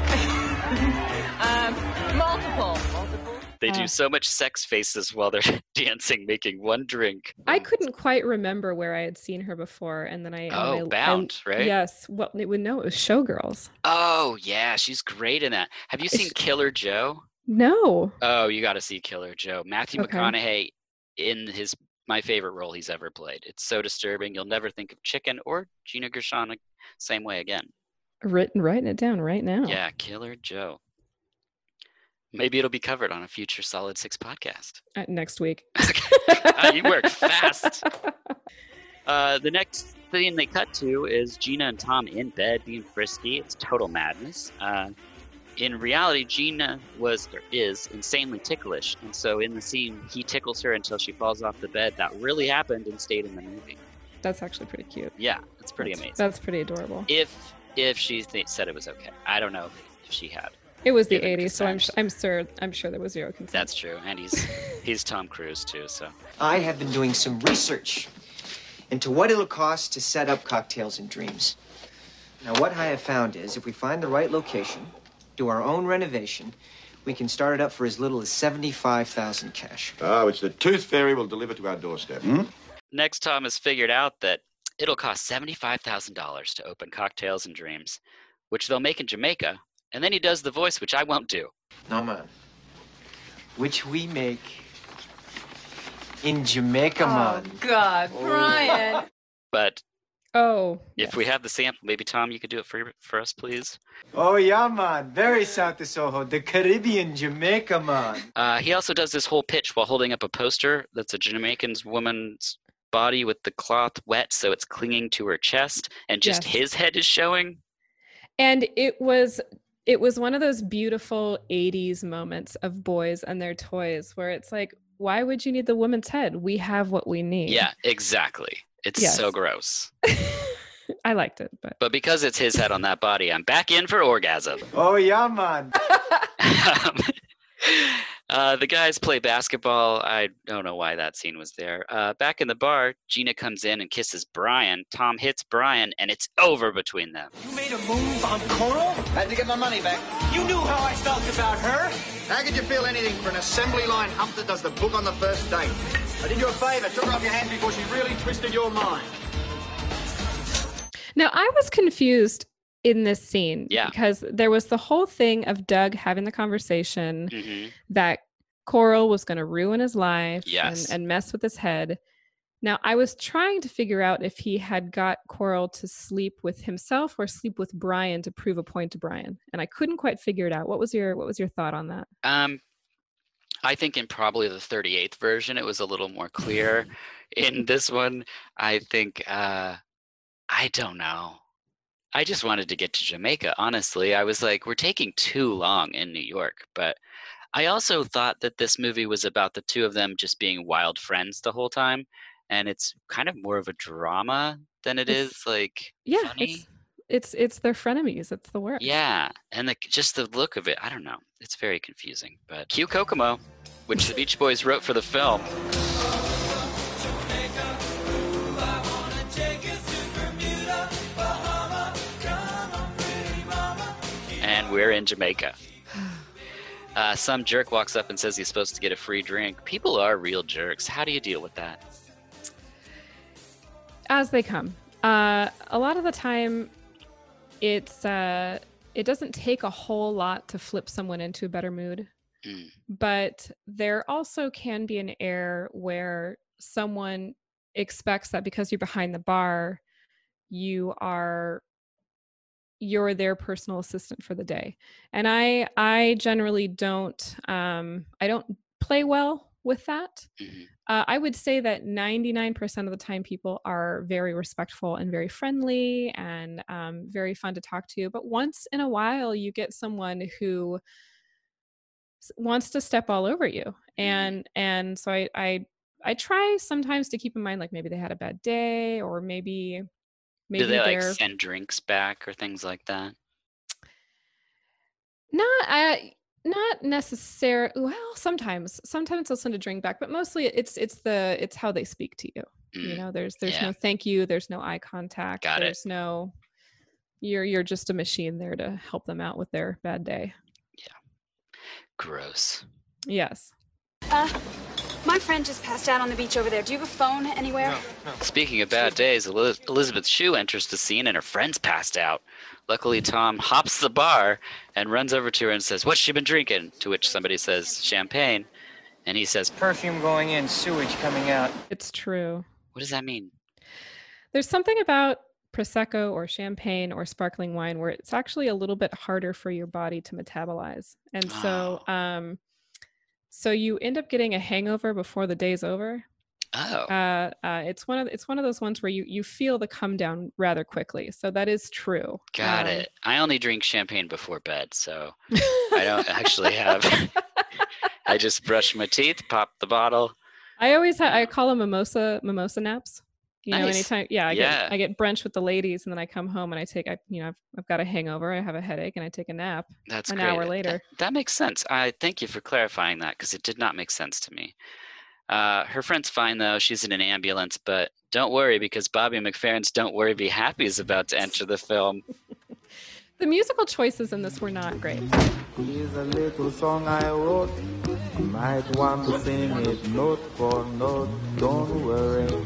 Um, multiple. They do Uh. so much sex faces while they're dancing, making one drink. I couldn't quite remember where I had seen her before, and then I and Oh, then I, Bound, I, right? Yes, well, it would know it was Showgirls. Oh, yeah, she's great in that. Have you seen Is- Killer Joe? No, Oh, you got to see Killer Joe. Matthew Okay. McConaughey in his my favorite role he's ever played. It's so disturbing. You'll never think of Chicken or Gina Gershon same way again. written writing it down right now. Yeah, Killer Joe. Maybe it'll be covered on a future Solid Six podcast. Uh, next week. God, you work fast. Uh, the next thing they cut to is Gina and Tom in bed being frisky. It's total madness. Uh, in reality, Gina was or is insanely ticklish, and so in the scene, he tickles her until she falls off the bed. That really happened and stayed in the movie. That's actually pretty cute. Yeah, it's pretty That's- amazing. That's pretty adorable. If if she th- said it was okay, I don't know if, if she had. It was the given eighties, so I'm consent. sh- I'm sure I'm sure there was zero consent. That's true, and he's he's Tom Cruise too. So I have been doing some research into what it'll cost to set up Cocktails and Dreams. Now, what I have found is if we find the right location, do our own renovation, we can start it up for as little as seventy-five thousand cash. Oh, which the Tooth Fairy will deliver to our doorstep. Hmm? next, Tom has figured out that it'll cost seventy-five thousand dollars to open Cocktails and Dreams, which they'll make in Jamaica. And then he does the voice, which I won't do. No, man. Which we make in Jamaica, man. God, Brian. But Oh, if we have the sample, maybe Tom, you could do it for for us, please. Oh, yeah, man. Very south of Soho. The Caribbean Jamaica, man. Uh, he also does this whole pitch while holding up a poster that's a Jamaican woman's body with the cloth wet, so it's clinging to her chest, and just Yes. his head is showing. and it was it was one of those beautiful eighties moments of boys and their toys where it's like, why would you need the woman's head? We have what we need. Yeah, exactly. It's Yes. so gross. I liked it, but But because it's his head on that body, I'm back in for orgasm. Oh, yeah, man. uh, the guys play basketball. I don't know why that scene was there. Uh, back in the bar, Gina comes in and kisses Brian. Tom hits Brian, and it's over between them. You made a move on Coral? Had to get my money back. You knew how I felt about her. How could you feel anything for an assembly line hump that does the book on the first date? I did you a favour, took her off your hands before she really twisted your mind. now I was confused in this scene Yeah. because there was the whole thing of Doug having the conversation hmm that Coral was going to ruin his life Yes. and, and mess with his head. Now, I was trying to figure out if he had got Coral to sleep with himself or sleep with Brian to prove a point to Brian, and I couldn't quite figure it out. What was your What was your thought on that? Um, I think in probably the thirty-eighth version, it was a little more clear. In this one, I think, uh, I don't know. I just wanted to get to Jamaica, honestly. I was like, we're taking too long in New York. But I also thought that this movie was about the two of them just being wild friends the whole time. And it's kind of more of a drama than it It's- is like Yeah, funny. it's it's it's their frenemies. It's the worst. Yeah, and the, just the look of it, I don't know. It's very confusing. But cue Kokomo, which the Beach Boys wrote for the film. And we're in Jamaica. Uh, some jerk walks up and says he's supposed to get a free drink. People are real jerks. How do you deal with that? As they come. Uh, a lot of the time, it's uh, it doesn't take a whole lot to flip someone into a better mood. Mm. But there also can be an air where someone expects that because you're behind the bar, you are you're their personal assistant for the day. And I I generally don't um, I don't play well with that. Mhm. Uh, I would say that ninety-nine percent of the time people are very respectful and very friendly and um, very fun to talk to. But once in a while, you get someone who s- wants to step all over you. And and so I, I I try sometimes to keep in mind like maybe they had a bad day or maybe maybe Do they like they're send drinks back or things like that? not I not necessarily well sometimes sometimes they'll send a drink back, but mostly it's it's the it's how they speak to you. You Mm, know, there's there's yeah. no thank you, there's no eye contact, Got it. there's no you're you're just a machine there to help them out with their bad day. Gross. Yes. Uh, my friend just passed out on the beach over there. Do you have a phone anywhere? Speaking of bad days, Eliz- Elizabeth Shue enters the scene and her friend's passed out. Luckily, Tom hops the bar and runs over to her and says, "What's she been drinking?" To which somebody says, "Champagne." And he says, Perfume going in, sewage coming out. It's true. "What does that mean?" There's something about Prosecco or champagne or sparkling wine where it's actually a little bit harder for your body to metabolize. And so Oh. um so you end up getting a hangover before the day's over. Oh, Uh, uh it's one of it's one of those ones where you you feel the come down rather quickly. So that is true. got Um, it. I only drink champagne before bed, so I don't actually have. I just brush my teeth, pop the bottle. I always ha- I call them mimosa mimosa naps. You know, Nice. anytime, yeah, I Yeah. get I get brunch with the ladies, and then I come home and I take, I you know, I've, I've got a hangover, I have a headache, and I take a nap That's an great. hour That- later. That makes sense. I thank you for clarifying that because it did not make sense to me. Uh, her friend's fine though. She's in an ambulance, but don't worry because Bobby McFerrin's "Don't Worry, Be Happy" is about to enter the film. The musical choices in this were not great. Here's a little song I wrote. You might want to sing it note for note. Don't worry.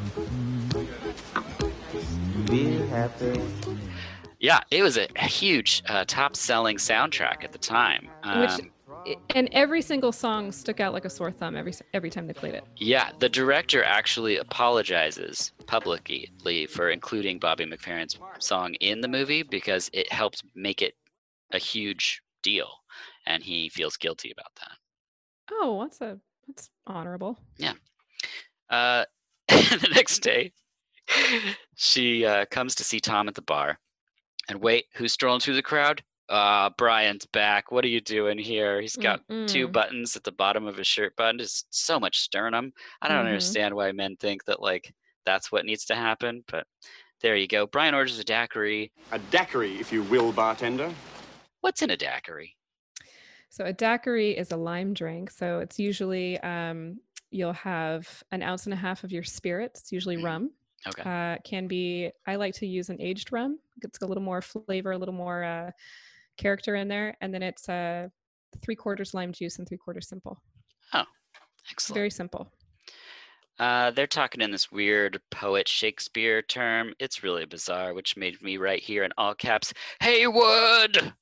Be happy. Yeah, it was a, a huge uh, top-selling soundtrack at the time. Which, Um, i- and every single song stuck out like a sore thumb every s- every time they played it. yeah, the director actually apologizes publicly for including Bobby McFerrin's song in the movie because it helped make it a huge deal, and he feels guilty about that. Oh, that's a that's honorable. Uh, the next day, she uh, comes to see Tom at the bar. And wait, who's strolling through the crowd? Uh, Brian's back. What are you doing here? He's got Mm-mm. two buttons at the bottom of his shirt button. Just so much sternum. I don't Mhm. understand why men think that like that's what needs to happen, but there you go. Brian orders a daiquiri. A daiquiri, if you will, bartender. What's in a daiquiri? So a daiquiri is a lime drink. So it's usually um, you'll have an ounce and a half of your spirit. It's usually Mm. rum. Okay. Uh, can be. I like to use an aged rum. It's a little more flavor, a little more uh, character in there, and then it's uh, three quarters lime juice and three quarters simple. Oh, excellent. Very simple. Uh, they're talking in this weird poet Shakespeare term. It's really bizarre, which made me write here in all caps, Haywood!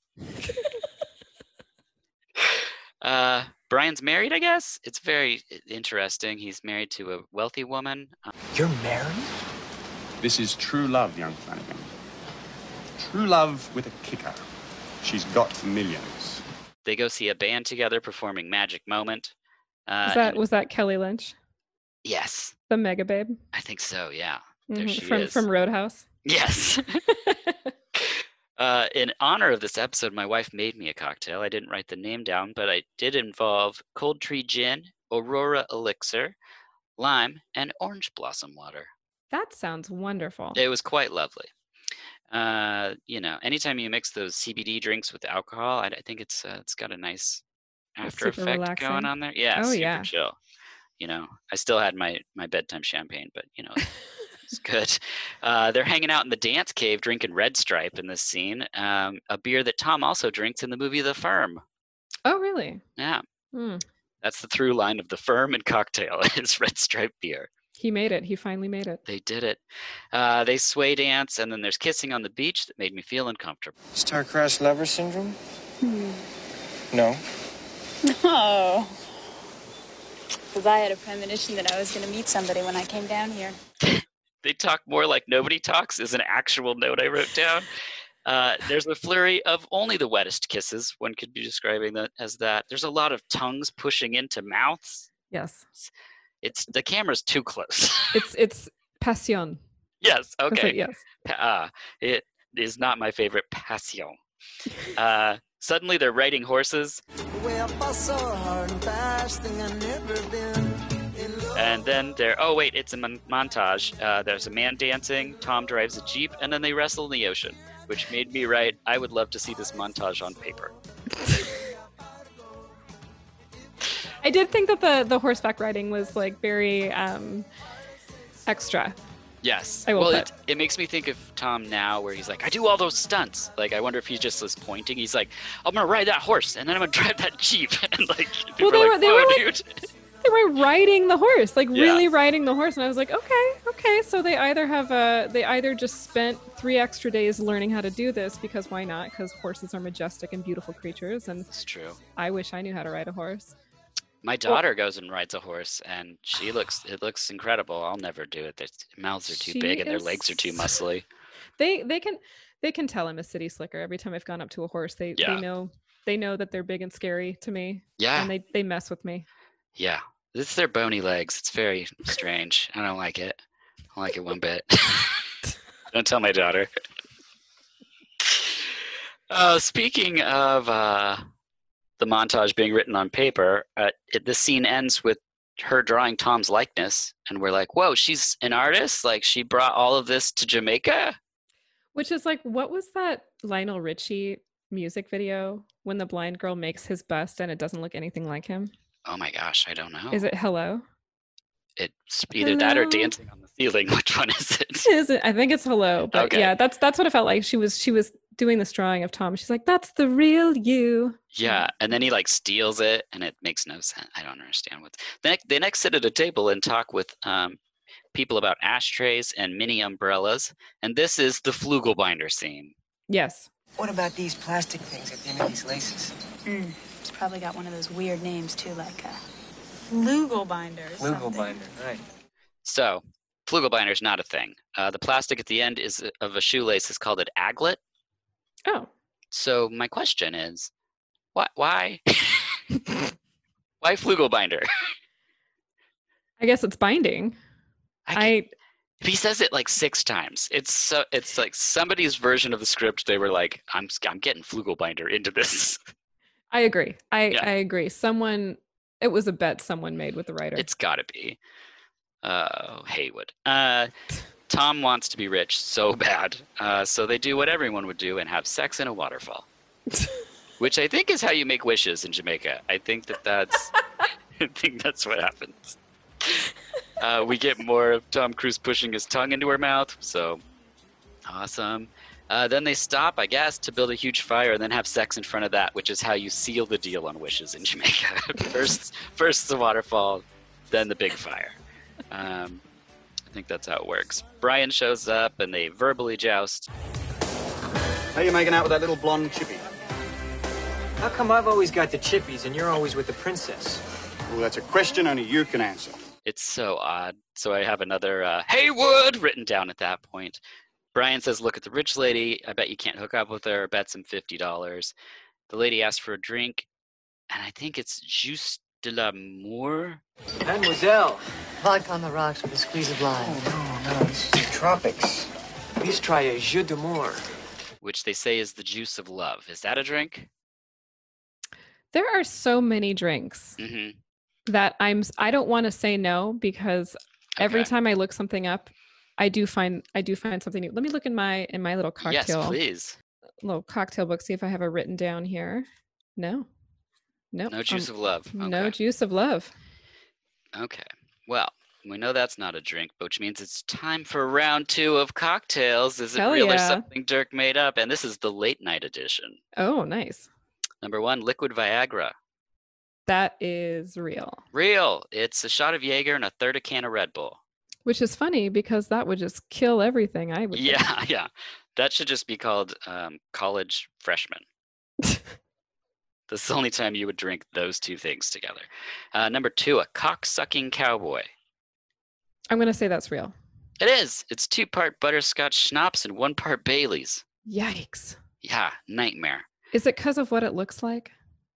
uh, Brian's married, I guess? It's very interesting. He's married to a wealthy woman. Um, You're married? This is true love, young Flanagan. True love with a kicker. She's got millions. they go see a band together performing Magic Moment. Uh, Was that and- was that Kelly Lynch, yes, the Mega Babe? I think so. Yeah, there Mhm, she from is. from Roadhouse. Yes. Uh, in honor of this episode, my wife made me a cocktail. I didn't write the name down, but I did involve Cold Tree Gin, Aurora Elixir, lime, and orange blossom water. That sounds wonderful. It was quite lovely. Uh, you know, anytime you mix those C B D drinks with alcohol, I, I think it's uh, it's got a nice after super effect relaxing. going on there. Yeah, Oh, super yeah. chill. You know, I still had my my bedtime champagne, but you know, it's good. Uh, they're hanging out in the dance cave drinking Red Stripe in this scene, um, a beer that Tom also drinks in the movie The Firm. Oh, really? Yeah, Hmm. that's the through line of The Firm and Cocktail is Red Stripe beer. He made it. He finally made it. They did it. Uh, they sway dance, and then there's kissing on the beach that made me feel uncomfortable. Star-crossed lover syndrome? No. No. Because I had a premonition that I was going to meet somebody when I came down here. They talk more like nobody talks is an actual note I wrote down. Uh, there's a flurry of only the wettest kisses. One could be describing that as that. There's a lot of tongues pushing into mouths. Yes. It's the camera's too close. It's it's passion. Yes. That's Okay. it, yes. Pa- uh, it is not my favorite passion. Uh, suddenly they're riding horses. And then there, oh wait, it's a mon- montage. Uh, there's a man dancing, Tom drives a Jeep, and then they wrestle in the ocean, which made me write, I would love to see this montage on paper. I did think that the the horseback riding was like very um extra. Yes. I will well, put. it, it makes me think of Tom now where he's like, I do all those stunts. Like, I wonder if he just was pointing. He's like, I'm going to ride that horse, and then I'm going to drive that Jeep. And like, people Well, they are were- like, they whoa, were like- dude. They were riding the horse, like Yeah. really riding the horse, and I was like, okay, okay. So they either have a, they either just spent three extra days learning how to do this because why not? Because horses are majestic and beautiful creatures, and It's true. I wish I knew how to ride a horse. My daughter goes and rides a horse, and she looks, it looks incredible. I'll never do it. Their mouths are too She big, and their is legs are too muscly. They they can they can tell I'm a city slicker every time I've gone up to a horse. They Yeah. they know they know that they're big and scary to me. Yeah. And they they mess with me. Yeah. It's their bony legs. It's very strange. I don't like it. I don't like it one bit. Don't tell my daughter. Uh, speaking of uh, the montage being written on paper, uh, it, the scene ends with her drawing Tom's likeness, and we're like, whoa, she's an artist? Like, she brought all of this to Jamaica? Which is like, what was that Lionel Richie music video when the blind girl makes his bust and it doesn't look anything like him? Oh my gosh, I don't know. Is it Hello? It's either that or Hello? dancing on the ceiling. Which one is it? Is it? I think it's Hello. But Okay. yeah, that's that's what it felt like. She was she was doing this drawing of Tom. She's like, that's the real you. Yeah, and then he like steals it, and it makes no sense. I don't understand what. They they next sit at a table and talk with um, people about ashtrays and mini umbrellas, and this is the Flugelbinder scene. Yes. What about these plastic things at the end of these laces? Mm. It's probably got one of those weird names, too, like uh, Flugelbinder or something. Flugelbinder, right. So Flugelbinder is not a thing. Uh, the plastic at the end is of a shoelace is called an aglet. Oh. So my question is, why why why Flugelbinder? I guess it's binding. I I He says it like six times. It's so it's like somebody's version of the script. They were like, I'm I'm getting Flugelbinder into this. I agree. I, Yeah. I agree. Someone, it was a bet someone made with the writer. It's got to be. Uh, Haywood. Uh, Tom wants to be rich so bad. Uh, so they do what everyone would do and have sex in a waterfall. Which I think is how you make wishes in Jamaica. I think that that's, I think that's what happens. Uh, we get more of Tom Cruise pushing his tongue into her mouth. So awesome. Uh, then they stop, I guess, to build a huge fire and then have sex in front of that, which is how you seal the deal on wishes in Jamaica. first, first the waterfall, then the big fire. Um, I think that's how it works. Brian shows up and they verbally joust. How are you making out with that little blonde chippy? How come I've always got the chippies and you're always with the princess? Well, that's a question only you can answer. It's so odd. So I have another uh, Haywood written down at that point. Brian says, look at the rich lady. I bet you can't hook up with her. Bets him fifty dollars. The lady asks for a drink, and I think it's Jus de l'amour. Mademoiselle. Vodka on the rocks with a squeeze of lime. Oh, no, no, this is the tropics. Please try a jus d'amour. Which they say is the juice of love. Is that a drink? There are so many drinks Mm-hmm. that I'm, I don't want to say no because every Okay. time I look something up, I do find, I do find something new. Let me look in my, in my little Yes, cocktail, please. little cocktail book, see if I have it written down here. No, nope. No juice um, of love. Okay. No juice of love. Okay. Well, we know that's not a drink, which means it's time for round two of cocktails. Is it Hell real or yeah. something Dirk made up? And this is the late night edition. Oh, nice. Number one, liquid Viagra. That is real. Real. It's a shot of Jaeger and a third a can of Red Bull. Which is funny because that would just kill everything. I would. think. Yeah, yeah. That should just be called um, college freshman. This is the only time you would drink those two things together. Uh, number two, a cock-sucking cowboy. I'm going to say that's real. It is. It's two part butterscotch schnapps and one part Bailey's. Yikes. Yeah, nightmare. Is it because of what it looks like?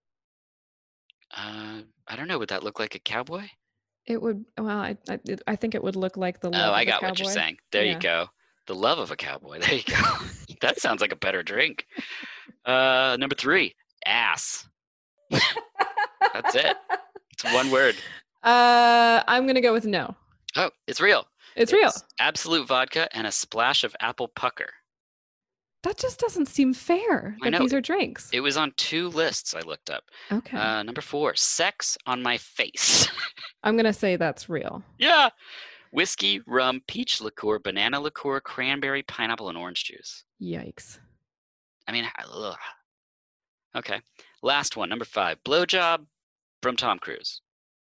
Uh, I don't know. Would that look like a cowboy? It would. Well, I I, it- I think it would look like the. Love Oh, of I a got what you're cowboy. saying. There Yeah. you go. The love of a cowboy. There you go. That sounds like a better drink. Uh, number three, ass. That's it. It's one word. Uh, I'm gonna go with no. Oh, it's real. It's real. Absolute vodka and a splash of apple pucker. That just doesn't seem fair. I That know. these are drinks. It was on two lists I looked up. Okay. Uh, number four, sex on my face. I'm gonna say that's real. Yeah. Whiskey, rum, peach liqueur, banana liqueur, cranberry, pineapple, and orange juice. Yikes. I mean, ugh. Okay. Last one, number five, blowjob from Tom Cruise.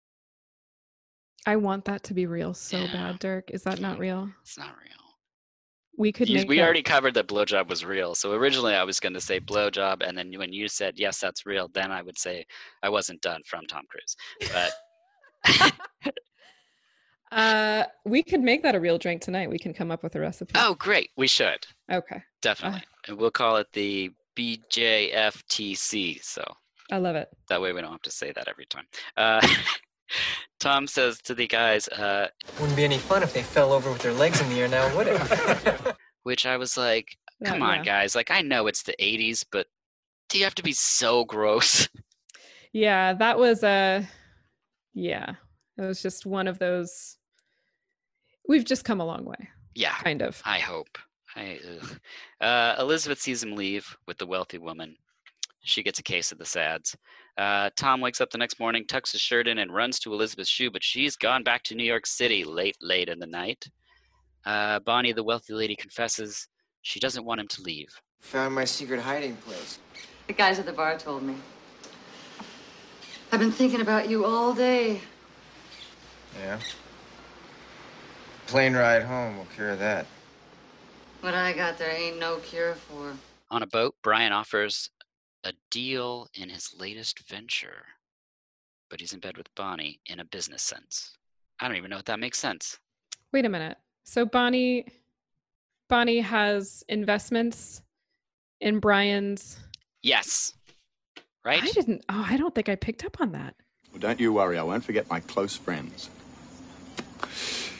I want that to be real so Yeah. bad, Dirk. Is that not real? It's not real. We could You- make we that- already covered that blowjob was real. So originally I was going to say blowjob, and then when you said yes, that's real, then I would say I wasn't done from Tom Cruise. But Uh, we could make that a real drink tonight. We can come up with a recipe. oh, great, we should Okay. definitely, and we'll call it the B J F T C. So I love it. that way we don't have to say that every time. Uh, Tom says to the guys, uh, Wouldn't be any fun if they fell over with their legs in the air now, would it? which I was like, come Yeah, on, yeah. guys. Like, I know it's the eighties, but do you have to be so gross? Yeah, that was a. Yeah, it was just one of those. We've just come a long way. Yeah. Kind of. I hope. I, ugh. Uh, Elizabeth sees him leave with the wealthy woman. She gets a case of the sads. Uh, Tom wakes up the next morning, tucks his shirt in, and runs to Elizabeth's shoe, but she's gone back to New York City late, late in the night. Uh, Bonnie, the wealthy lady, confesses she doesn't want him to leave. Found my secret hiding place. The guys at the bar told me. I've been thinking about you all day. Yeah. Plane ride home will cure that. What I got there ain't no cure for. On a boat, Brian offers a deal in his latest venture, but he's in bed with Bonnie in a business sense. I don't even know if that makes sense. Wait a minute. So Bonnie, Bonnie has investments in Brian's. Yes. Right? I didn't. Oh, I don't think I picked up on that. Well, don't you worry. I won't forget my close friends.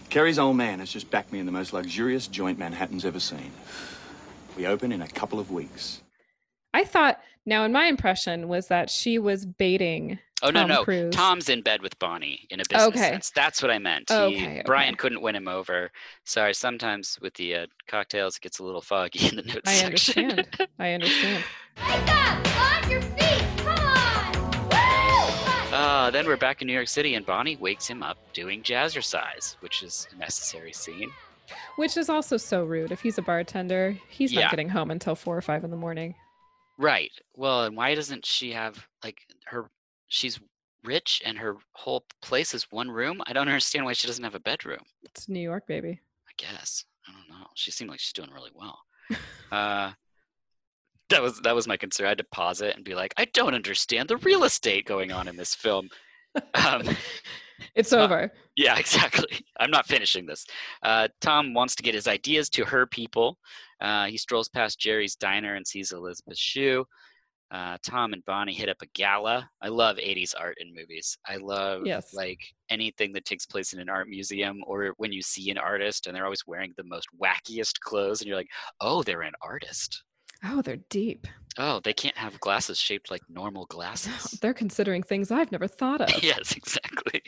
Kerry's old man has just backed me in the most luxurious joint Manhattan's ever seen. We open in a couple of weeks. I thought, now in my impression was that she was baiting Oh, Tom no, no. Cruise. Tom's in bed with Bonnie in a business Okay. sense. That's what I meant. He, Okay, okay. Brian couldn't win him over. Sorry, sometimes with the uh, cocktails, it gets a little foggy in the notes I section. understand. I understand. Wake up! On your feet! Come on! Woo! Uh, then we're back in New York City, and Bonnie wakes him up doing jazzercise, which is a necessary scene. Which is also so rude. If he's a bartender, he's Yeah. not getting home until four or five in the morning. Right. Well, and why doesn't she have, like, her, she's rich and her whole place is one room? I don't understand why she doesn't have a bedroom. It's New York, baby. I guess. I don't know. She seemed like she's doing really well. uh, that was that was my concern. I had to pause it and be like, I don't understand the real estate going on in this film. Um, it's uh, over. Yeah, exactly. I'm not finishing this. Uh, Tom wants to get his ideas to her people. Uh, he strolls past Jerry's diner and sees Elizabeth Shue. Uh, Tom and Bonnie hit up a gala. I love eighties art in movies. I love Yes. like anything that takes place in an art museum or when you see an artist and they're always wearing the most wackiest clothes and you're like, oh, they're an artist. Oh, they're deep. Oh, they can't have glasses shaped like normal glasses. They're considering things I've never thought of. Yes, exactly.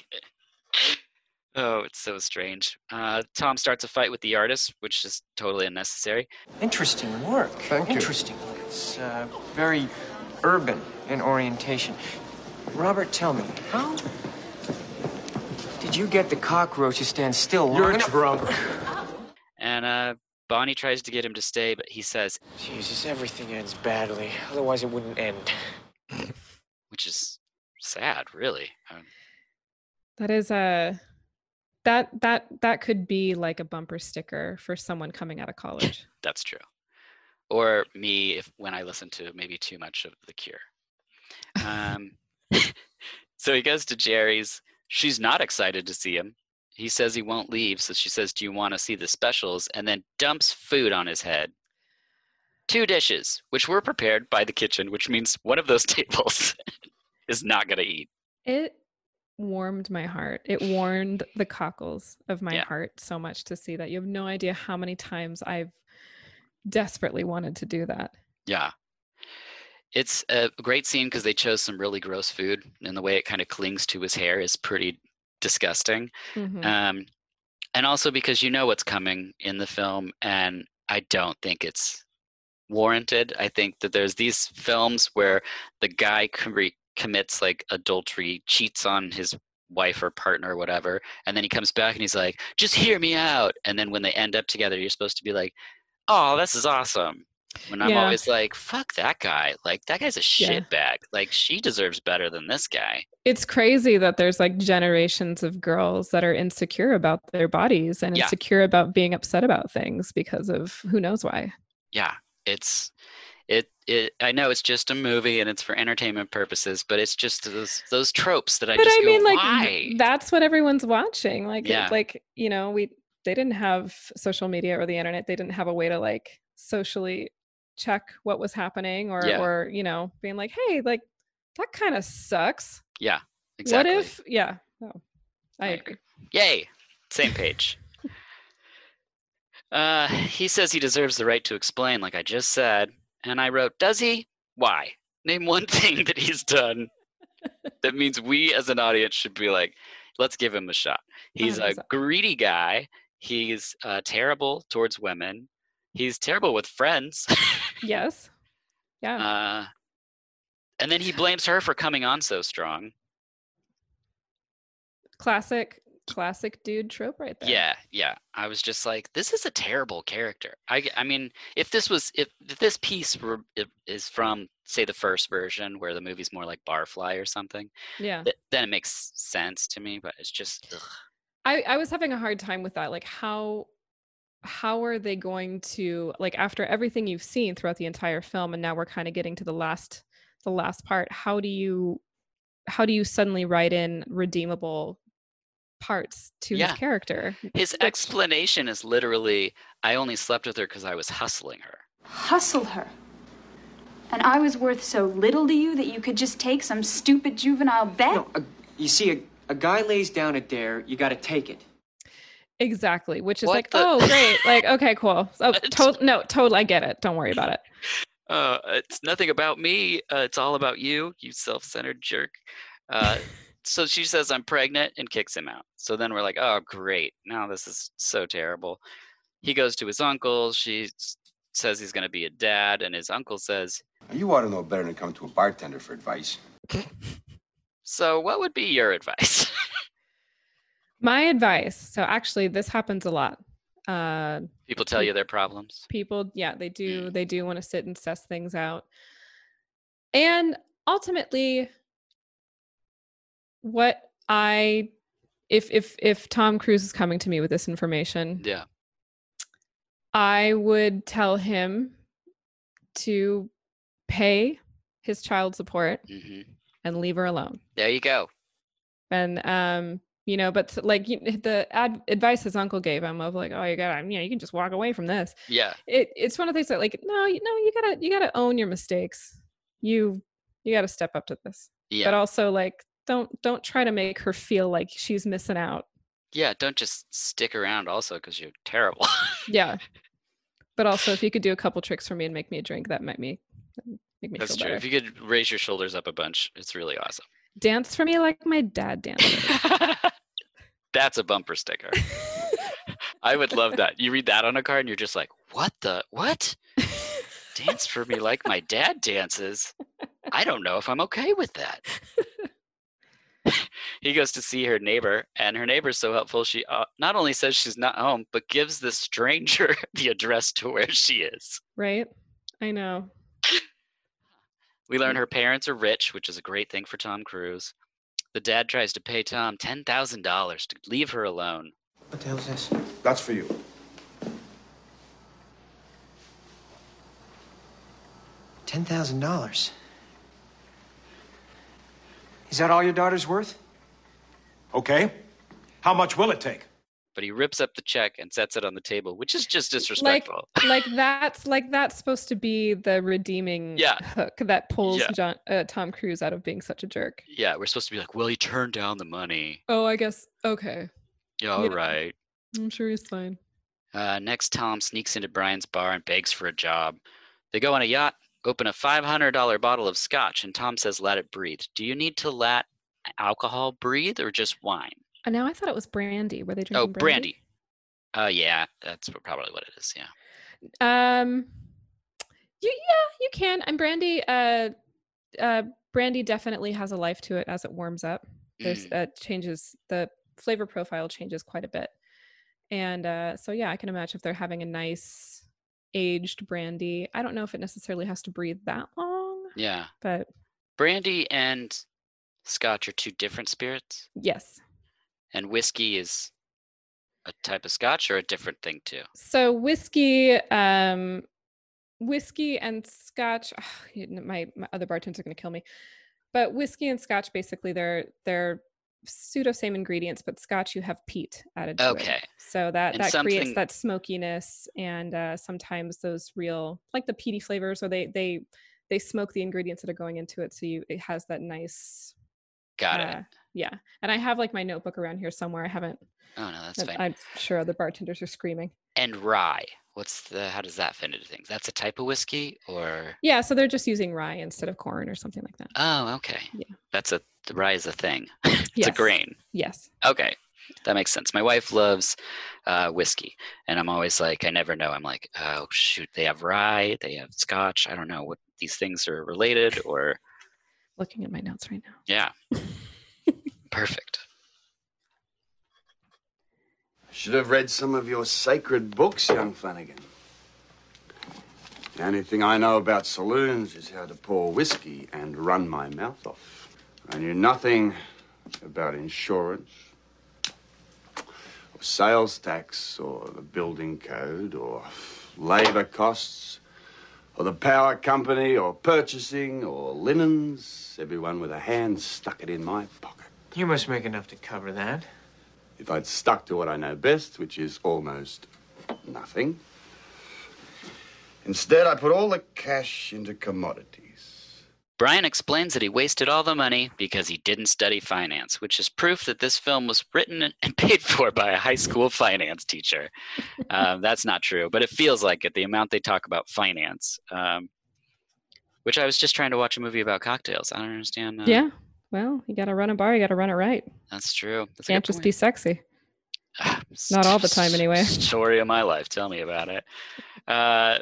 Oh, it's so strange. Uh, Tom starts a fight with the artist, which is totally unnecessary. Interesting work. Thank you. Interesting work. It's uh, very urban in orientation. Robert, tell me, how did you get the cockroach to stand still long You're enough? drunk. And uh, Bonnie tries to get him to stay, but he says, Jesus, everything ends badly. Otherwise, it wouldn't end. which is sad, really. Um, That is a that that that could be like a bumper sticker for someone coming out of college. that's true. Or me if when I listen to maybe too much of The Cure. Um, so he goes to Jerry's. She's not excited to see him. He says he won't leave, so she says, do you want to see the specials? And then dumps food on his head. Two dishes, which were prepared by the kitchen, which means one of those tables is not going to eat. It warmed my heart. It warmed the cockles of my Yeah. heart so much to see that. You have no idea how many times I've desperately wanted to do that. Yeah. It's a great scene because they chose some really gross food, and the way it kind of clings to his hair is pretty disgusting. Mhm. Um, and also because you know what's coming in the film, and I don't think it's warranted. I think that there's these films where the guy com- commits like adultery, cheats on his wife or partner or whatever, and then he comes back and he's like, just hear me out. And then when they end up together, you're supposed to be like, oh, this is awesome. When I'm Yeah. always like, fuck that guy. Like, that guy's a Yeah. shitbag. Like, she deserves better than this guy. It's crazy that there's like generations of girls that are insecure about their bodies and Yeah. insecure about being upset about things because of who knows why. Yeah, it's it it I know it's just a movie and it's for entertainment purposes, but it's just those those tropes that I But just I go, mean, like why? th- that's what everyone's watching. Like, it- Yeah. like you know, we they didn't have social media or the internet. They didn't have a way to like socially check what was happening or Yeah. or you know, being like, hey, like that kind of sucks. Yeah, exactly. What if? Yeah. No, I, I agree. Yay, same page. uh, he says he deserves the right to explain, like I just said, and I wrote, does he? Why? Name one thing that he's done that means we as an audience should be like, let's give him a shot. He's a one hundred percent. greedy guy. He's uh, terrible towards women. He's terrible with friends. Yes. Yeah. Uh, and then he blames her for coming on so strong. classic, classic dude trope right there. Yeah, yeah. I was just like, this is a terrible character. I, I mean, if this was, if, if this piece were, if, is from, say, the first version where the movie's more like Barfly or something, Yeah. th- then it makes sense to me. But it's just, ugh. I, I was having a hard time with that. Like how how are they going to, like, after everything you've seen throughout the entire film and now we're kind of getting to the last the last part, how do you how do you suddenly write in redeemable parts to Yeah. his character? His explanation is literally, I only slept with her because I was hustling her. Hustle her. And I was worth so little to you that you could just take some stupid juvenile bet? No, a, you see, a, a guy lays down a dare, you gotta take it. Exactly, which is What like, the- oh, great. Like, okay, cool. Oh, to- no, totally. I get it. Don't worry about it. Uh, it's nothing about me. Uh, it's all about you, you self-centered jerk. Uh, so she says I'm pregnant and kicks him out. So then we're like, oh, great. Now this is so terrible. He goes to his uncle. She s- says he's going to be a dad. And his uncle says, You ought to know better than come to a bartender for advice. so what would be your advice? My advice. So actually, this happens a lot. Uh, People tell you their problems. people, yeah, they do. They do want to sit and suss things out. And ultimately, what I, if if if Tom Cruise is coming to me with this information, Yeah. I would tell him to pay his child support hmm and leave her alone. There you go. And um, you know, but like you, the ad- advice his uncle gave him of like, oh, you gotta, you know, you can just walk away from this. Yeah. It it's one of those that like, no, you no, you gotta you gotta own your mistakes. You you gotta step up to this. Yeah. But also like, don't don't try to make her feel like she's missing out. Yeah. Don't just stick around also because you're terrible. Yeah. But also, if you could do a couple tricks for me and make me a drink, that might me make me That's feel true. better. If you could raise your shoulders up a bunch, it's really awesome. Dance for me like my dad danced. That's a bumper sticker. I would love that. You read that on a card and you're just like, what the, what? Dance for me like my dad dances? I don't know if I'm okay with that. He goes to see her neighbor, and her neighbor's so helpful. She uh, not only says she's not home, but gives this stranger the address to where she is. Right? I know. We learn her parents are rich, which is a great thing for Tom Cruise. The dad tries to pay Tom ten thousand dollars to leave her alone. What the hell is this? That's for you. ten thousand dollars. Is that all your daughter's worth? Okay. How much will it take? But he rips up the check and sets it on the table, which is just Like disrespectful. like that's like that's supposed to be the redeeming Yeah. hook that pulls Yeah. John uh, Tom Cruise out of being such a jerk. Yeah, we're supposed to be like, well, he turned down the money. Oh, I guess okay. Yeah, all Yeah. right. I'm sure he's fine. Uh, next, Tom sneaks into Brian's bar and begs for a job. They go on a yacht, open a five hundred dollars bottle of scotch, and Tom says, let it breathe. Do you need to let alcohol breathe or just wine? And now I thought it was brandy. Were they drinking Oh, brandy? brandy. Uh, yeah, that's probably what it is, yeah. Um, you, yeah, you can. And brandy, uh, uh, brandy definitely has a life to it as it warms up. There's Mm. uh, changes the flavor profile changes quite a bit, and uh, so yeah, I can imagine if they're having a nice aged brandy. I don't know if it necessarily has to breathe that long, Yeah. but Brandy and scotch are two different spirits, yes. and whiskey is a type of scotch or a different thing too? So whiskey, um, whiskey and scotch. ugh, you kn- my my other bartenders are going to kill me, but whiskey and scotch basically they're they're pseudo same ingredients, but scotch you have peat added to it. Okay. So that And that creates something- that smokiness, and uh, sometimes those real like the peaty flavors, or they they they smoke the ingredients that are going into it, so you it has that nice. Got uh, it. Yeah, and I have like my notebook around here somewhere. I haven't. Oh, no, that's but fine. I'm sure the bartenders are screaming. And rye. What's the, how does that fit into things? That's a type of whiskey or? Yeah, so they're just using rye instead of corn or something like that. Oh, okay. Yeah. That's a, the rye is a thing. It's a Yes. grain. Yes. Okay. That makes sense. My wife loves uh, whiskey, and I'm always like, I never know. I'm like, oh, shoot, they have rye, they have scotch. I don't know what these things are related or. Looking at my notes right now. Yeah. Perfect. Should have read some of your sacred books, young Flanagan. The only thing I know about saloons is how to pour whiskey and run my mouth off. I knew nothing about insurance, or sales tax, or the building code, or labour costs, or the power company, or purchasing, or linens. Everyone with a hand stuck it in my pocket. You must make enough to cover that. If I'd stuck to what I know best, which is almost nothing. Instead, I put all the cash into commodities. Brian explains that he wasted all the money because he didn't study finance, which is proof that this film was written and paid for by a high school finance teacher. Um, that's not true, but it feels like it, the amount they talk about finance. Um, which I was just trying to watch a movie about cocktails. I don't understand. Uh, Yeah. Well, you got to run a bar. You got to run it right. That's true. That's a Can't good just point. be sexy. Not all the time, anyway. Story of my life. Tell me about it. Uh,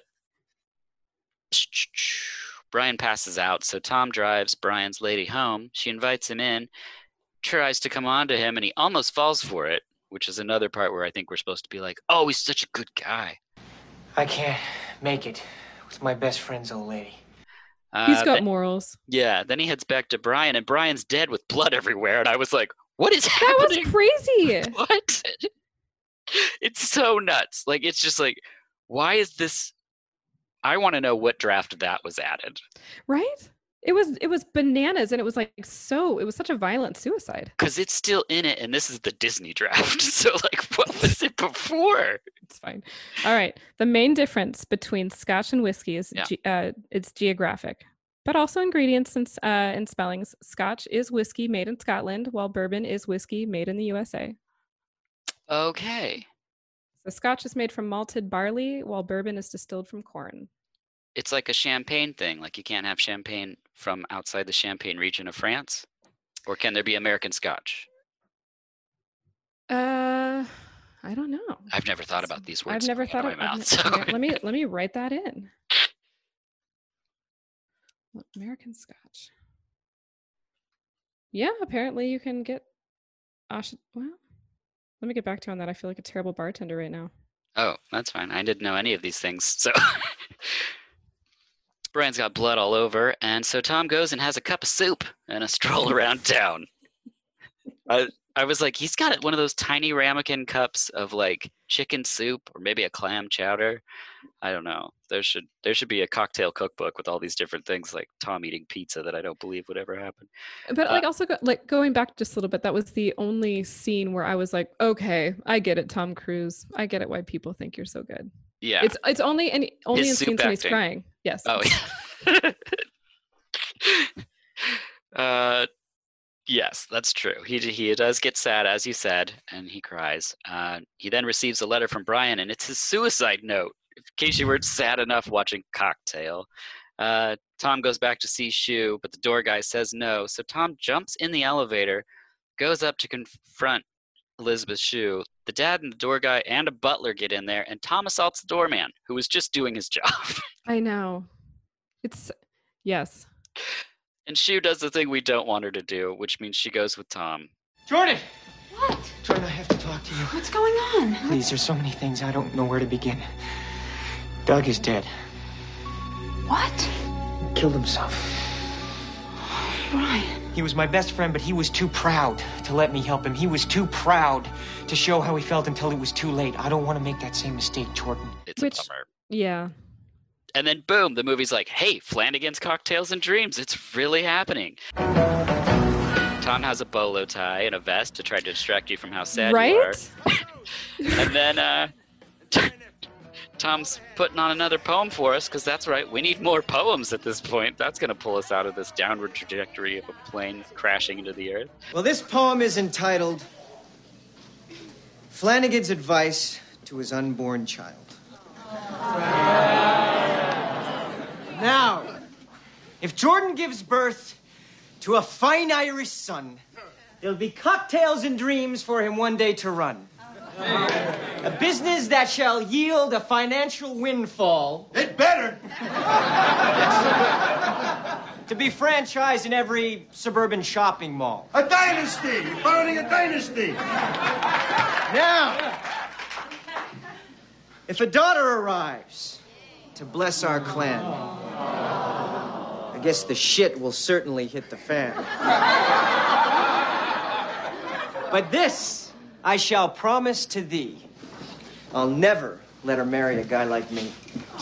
Brian passes out, so Tom drives Brian's lady home. She invites him in, tries to come on to him, and he almost falls for it, which is another part where I think we're supposed to be like, oh, he's such a good guy. I can't make it with my best friend's old lady. Uh, He's got then- morals. Yeah, then he heads back to Brian, and Brian's dead with blood everywhere, and I was like, what is That happening? was crazy. What? It's so nuts. Like, it's just like, why is this? I want to know what draft that was added. Right? It was it was bananas, and it was like so. It was such a violent suicide. Because it's still in it, and this is the Disney draft. So, like, what was it before? It's fine. All right. The main difference between Scotch and whiskey is Yeah. ge- uh, it's geographic, but also ingredients and s- uh, and spellings. Scotch is whiskey made in Scotland, while bourbon is whiskey made in the U S A. Okay. So Scotch is made from malted barley, while bourbon is distilled from corn. It's like a champagne thing. Like, you can't have champagne from outside the Champagne region of France? Or can there be American Scotch? Uh, I don't know. I've never thought about these words. I've never coming out thought of. of my I've mouth. ne- so- let me let me write that in. American Scotch. Yeah, apparently you can get. Osh- well, let me get back to you on that. I feel like a terrible bartender right now. Oh, that's fine. I didn't know any of these things. So Brian's got blood all over, and so Tom goes and has a cup of soup and a stroll around town. I I was like, he's got one of those tiny ramekin cups of like chicken soup or maybe a clam chowder. I don't know. There should there should be a cocktail cookbook with all these different things, like Tom eating pizza that I don't believe would ever happen. But Uh, like also go, like going back just a little bit, that was the only scene where I was like, okay, I get it, Tom Cruise. I get it why people think you're so good. Yeah. It's it's only and only His in soup scenes when he's acting. crying. Yes. Oh yeah. uh, yes, that's true. He he does get sad, as you said, and he cries. Uh, he then receives a letter from Brian, and it's his suicide note. In case you weren't sad enough watching Cocktail. Uh, Tom goes back to see Shu, but the door guy says no. So Tom jumps in the elevator, goes up to confront Elizabeth Shue. The dad and the door guy and a butler get in there, and Tom assaults the doorman, who was just doing his job. I know. It's yes. And Shue does the thing we don't want her to do, which means she goes with Tom. Jordan! What? Jordan, I have to talk to you. What's going on? Please, there's so many things I don't know where to begin. Doug is dead. What? Killed himself. Brian. He was my best friend, but he was too proud to let me help him. He was too proud to show how he felt until it was too late. I don't want to make that same mistake, Jordan. It's Which- a bummer. Yeah. And then boom, the movie's like, hey, Flanagan's Cocktails and Dreams. It's really happening. Tom has a bolo tie and a vest to try to distract you from how sad you are. Right? And then uh, Tom's putting on another poem for us, because that's right, we need more poems at this point. That's going to pull us out of this downward trajectory of a plane crashing into the earth. Well, this poem is entitled Flanagan's Advice to His Unborn Child. Now, if Jordan gives birth to a fine Irish son, there'll be cocktails and dreams for him one day to run. A business that shall yield a financial windfall. It better. To be franchised in every suburban shopping mall. A dynasty. You're founding a dynasty. Now, if a daughter arrives to bless our clan, I guess the shit will certainly hit the fan. But this I shall promise to thee. I'll never let her marry a guy like me.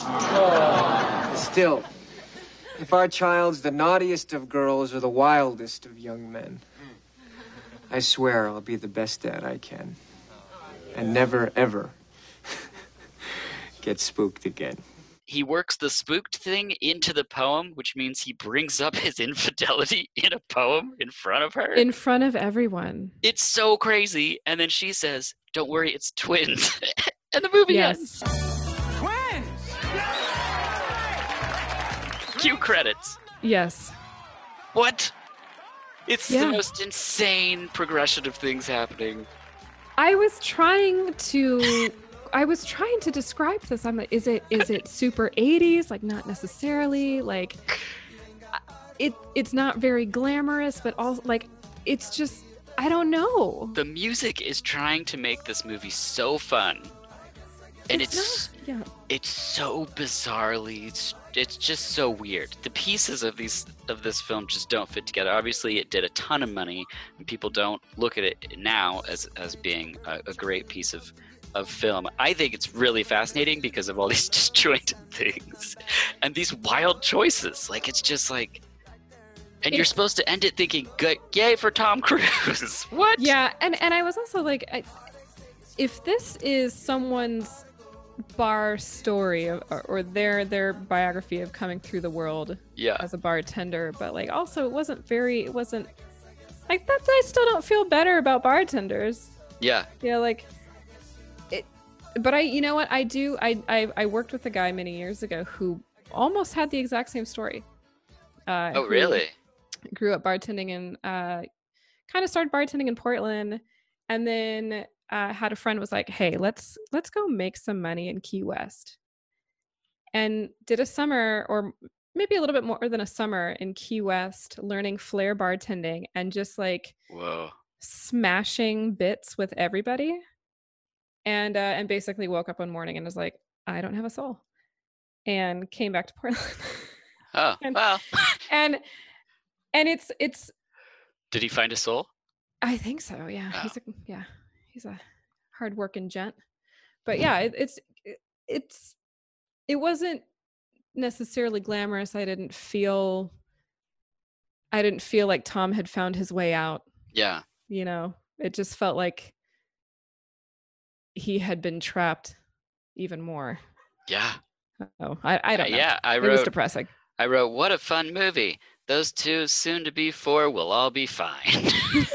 Still, if our child's the naughtiest of girls or the wildest of young men, I swear I'll be the best dad I can. And never, ever get spooked again. he works the spooked thing into the poem, which means he brings up his infidelity in a poem in front of her. In front of everyone. It's so crazy. And then she says, "Don't worry, it's twins." And the movie Yes. ends. Cue credits. Yes. What? It's Yeah. the most insane progression of things happening. I was trying to I was trying to describe this. I'm like, is it is it super eighties? Like, not necessarily. Like, it it's not very glamorous, but also like it's just I don't know. The music is trying to make this movie so fun. And it's It's not- yeah. it's so bizarrely it's, it's just so weird. The pieces of these of this film just don't fit together. Obviously, it did a ton of money, and people don't look at it now as as being a, a great piece of of film. I think it's really fascinating because of all these disjointed things and these wild choices. Like, it's just like, and you're It's- supposed to end it thinking, "Good, yay for Tom Cruise." What? Yeah, and and I was also like, I, if this is someone's bar story of, or, or their their biography of coming through the world Yeah. as a bartender, but like also it wasn't very it wasn't like that. I still don't feel better about bartenders. Yeah. Yeah, like it. But I, you know what, I do. I I, I worked with a guy many years ago who almost had the exact same story. Uh, Oh, who really? Grew up bartending and uh, kind of started bartending in Portland, and then uh, had a friend was like, "Hey, let's let's go make some money in Key West," and did a summer or maybe a little bit more than a summer in Key West, learning flair bartending and just like Whoa. smashing bits with everybody, and uh, and basically woke up one morning and was like, "I don't have a soul," and came back to Portland. Oh, and, well. and and it's it's Did he find a soul? I think so. Yeah, Oh. he's a yeah, he's a hardworking gent. But yeah, it, it's it, it's it wasn't necessarily glamorous. I didn't feel I didn't feel like Tom had found his way out. Yeah. You know, it just felt like he had been trapped even more. Yeah. Oh, I I don't Uh, know. yeah, I it wrote was depressing. I wrote, "What a fun movie. Those two soon to be four will all be fine."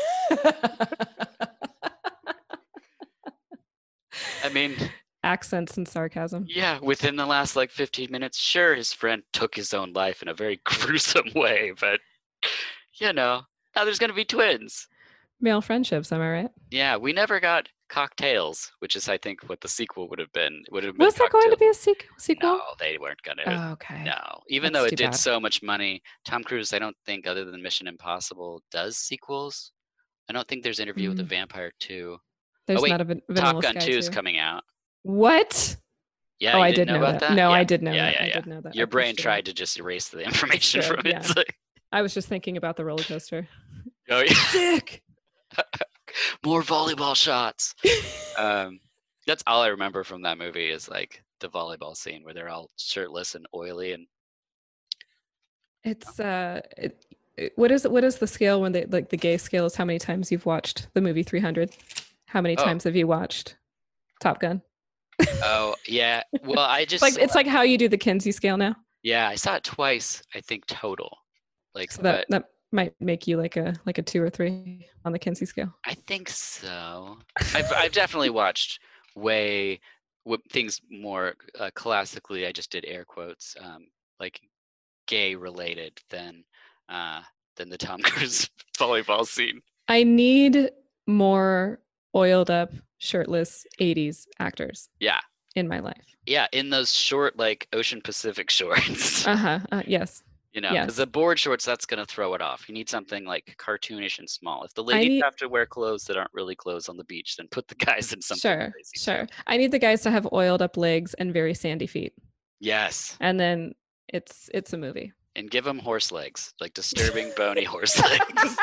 I mean, Accents and sarcasm. yeah, within the last like fifteen minutes, sure, his friend took his own life in a very gruesome way, but you know, now there's gonna be twins. Male friendships, am I right? Yeah, we never got Cocktails, which is I think what the sequel would have been. Would have been Was there going to Cocktails. be a sequ- sequel? No, they weren't gonna. Oh, okay. No, even That's though it too did bad. so much money, Tom Cruise, I don't think, other than Mission Impossible, does sequels. I don't think there's Interview with the Mm. Vampire two. There's oh wait, not a Van- Top Vanilla Gun Sky two is two. coming out. What? Yeah, Oh, you I didn't did know know about that. that? No, yeah. I did know yeah, that. Yeah, I yeah. did know that. Your I brain pushed it tried out. to just erase the information Sure, from it. yeah. It's like, I was just thinking about the roller coaster. oh yeah. Sick. More volleyball shots. um, that's all I remember from that movie is like the volleyball scene where they're all shirtless and oily and It's uh, it, it- what is what is the scale when they like the gay scale is how many times you've watched the movie three hundred? How many Oh. times have you watched Top Gun? oh yeah. Well, I just Like it's like how you do the Kinsey scale now. yeah, I saw it twice. I think total. Like, So that but that might make you like a like a two or three on the Kinsey scale. I think so. I've I've definitely watched way w- things more uh, classically. I just did air quotes, um, like gay related than uh, than the Tom Cruise volleyball scene. I need more oiled up, shirtless eighties actors Yeah, in my life. yeah, in those short like Ocean Pacific shorts. Uh-huh. Uh Yes. You know, because Yes. the board shorts, that's going to throw it off. You need something like cartoonish and small. If the I ladies need- have to wear clothes that aren't really clothes on the beach, then put the guys in something Sure. crazy. Sure. I need the guys to have oiled up legs and very sandy feet. Yes. And then it's it's a movie. And give them horse legs, like disturbing bony horse legs.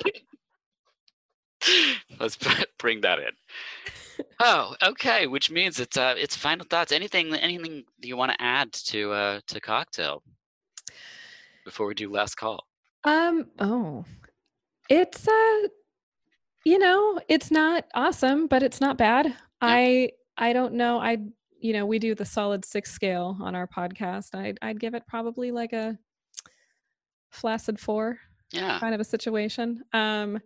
Let's p- bring that in. Oh, okay. Which means it's uh, it's final thoughts. Anything, anything you want to add to uh, to Cocktail before we do last call? Um, oh. It's uh you know, it's not awesome, but it's not bad. I I don't know. I you know, we do the solid six scale on our podcast. I'd I'd give it probably like a flaccid four. Yeah. Kind of a situation. Um,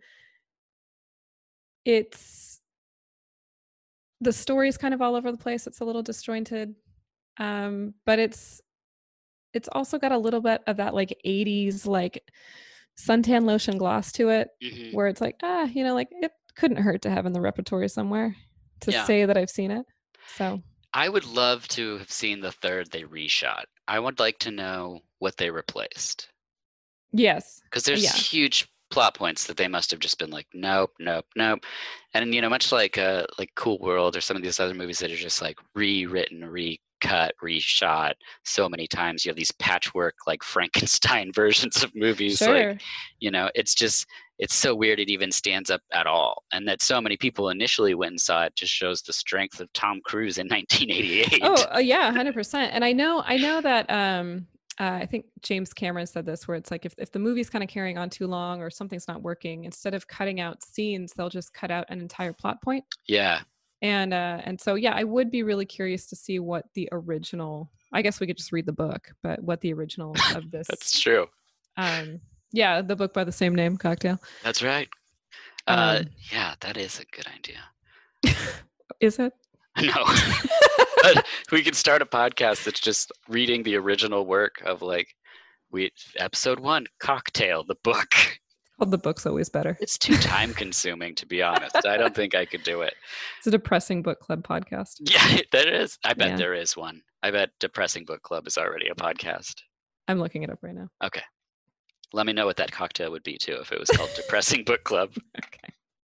it's the story's kind of all over the place. It's a little disjointed, um, but it's it's also got a little bit of that like eighties like suntan lotion gloss to it, Mhm. where it's like, ah, you know, like it couldn't hurt to have in the repertoire somewhere to Yeah. say that I've seen it. So I would love to have seen the third they reshot. I would like to know what they replaced. yes, Because there's yeah, huge plot points that they must have just been like, nope, nope, nope. And you know, much like uh like Cool World or some of these other movies that are just like rewritten, recut, reshot so many times. You have these patchwork like Frankenstein versions of movies. sure. Like, you know, it's just it's so weird it even stands up at all. And that so many people initially went and saw it just shows the strength of Tom Cruise in nineteen eighty-eight. Oh, uh, yeah, one hundred percent. And I know, I know that um, uh, I think James Cameron said this, where it's like if, if the movie's kind of carrying on too long or something's not working, instead of cutting out scenes, they'll just cut out an entire plot point. Yeah. And uh, and so yeah, I would be really curious to see what the original. I guess we could just read the book, but what the original of this. That's true. Um, yeah, the book by the same name, Cocktail. That's right. Uh, Um, yeah, that is a good idea. Is it? No. But we could start a podcast that's just reading the original work of like we episode one, Cocktail, the book. Well, the book's always better. It's too time consuming to be honest. I don't think I could do it. It's a depressing book club podcast. Yeah, there is. I bet Yeah. there is one. I bet Depressing Book Club is already a podcast. I'm looking it up right now. Okay. Let me know what that cocktail would be too if it was called Depressing Book Club. Okay.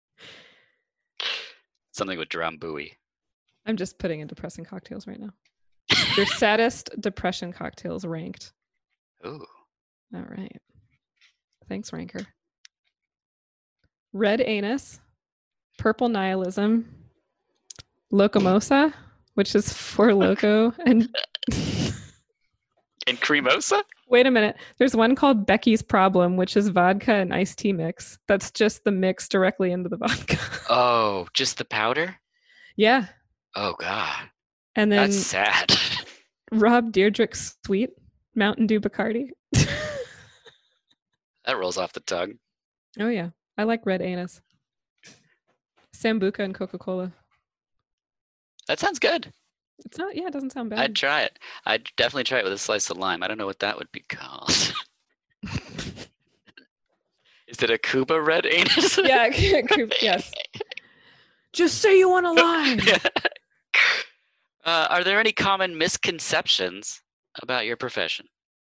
Something with drum buoy. I'm just putting in depressing cocktails right now. Your saddest depression cocktails ranked. Ooh. All right. Thanks, Ranker. Red Anus, Purple Nihilism, Locomosa, which is for Loco, and And Cremosa? wait a minute. There's one called Becky's Problem, which is vodka and iced tea mix. That's just the mix directly into the vodka. Oh, just the powder? Yeah. Oh god. And then That's sad. Rob Deirdrick's Sweet, Mountain Dew Bacardi. That rolls off the tongue. Oh, yeah. I like Red Anus. Sambuca and Coca-Cola. That sounds good. It's not, yeah, it doesn't sound bad. I'd try it. I'd definitely try it with a slice of lime. I don't know what that would be called. Is it a Cuba Red Anus? Yeah, yes. Just say you want a lime. Uh, are there any common misconceptions about your profession?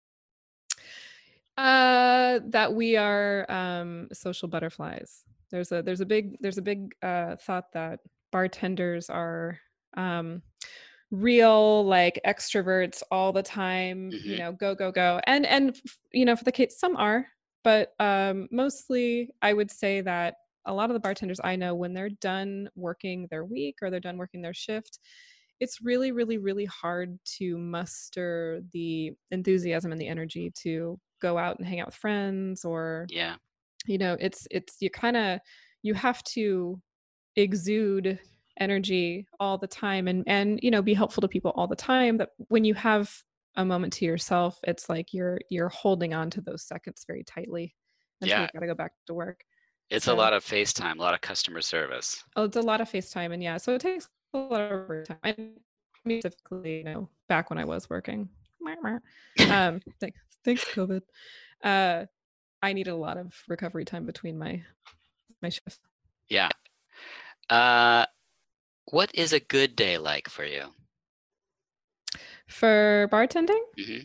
Uh, that we are um, social butterflies. There's a there's a big there's a big uh, thought that bartenders are um, real like extroverts all the time. Mhm. You know, go go go, and and you know for the kids some are, but um, mostly I would say that a lot of the bartenders I know, when they're done working their week or they're done working their shift, it's really really really hard to muster the enthusiasm and the energy to go out and hang out with friends, or Yeah. you know it's it's you kind of you have to exude energy all the time, and and you know be helpful to people all the time. That when you have a moment to yourself, it's like you're you're holding on to those seconds very tightly until Yeah. you've got to go back to work. It's So- a lot of FaceTime, a lot of customer service. Oh, it's a lot of FaceTime, and yeah, so it takes a lot of time. I mean, specifically, you know, back when I was working. Um, th- thanks, COVID. Uh, I needed a lot of recovery time between my my shifts. Yeah. Uh, what is a good day like for you? For bartending, hmm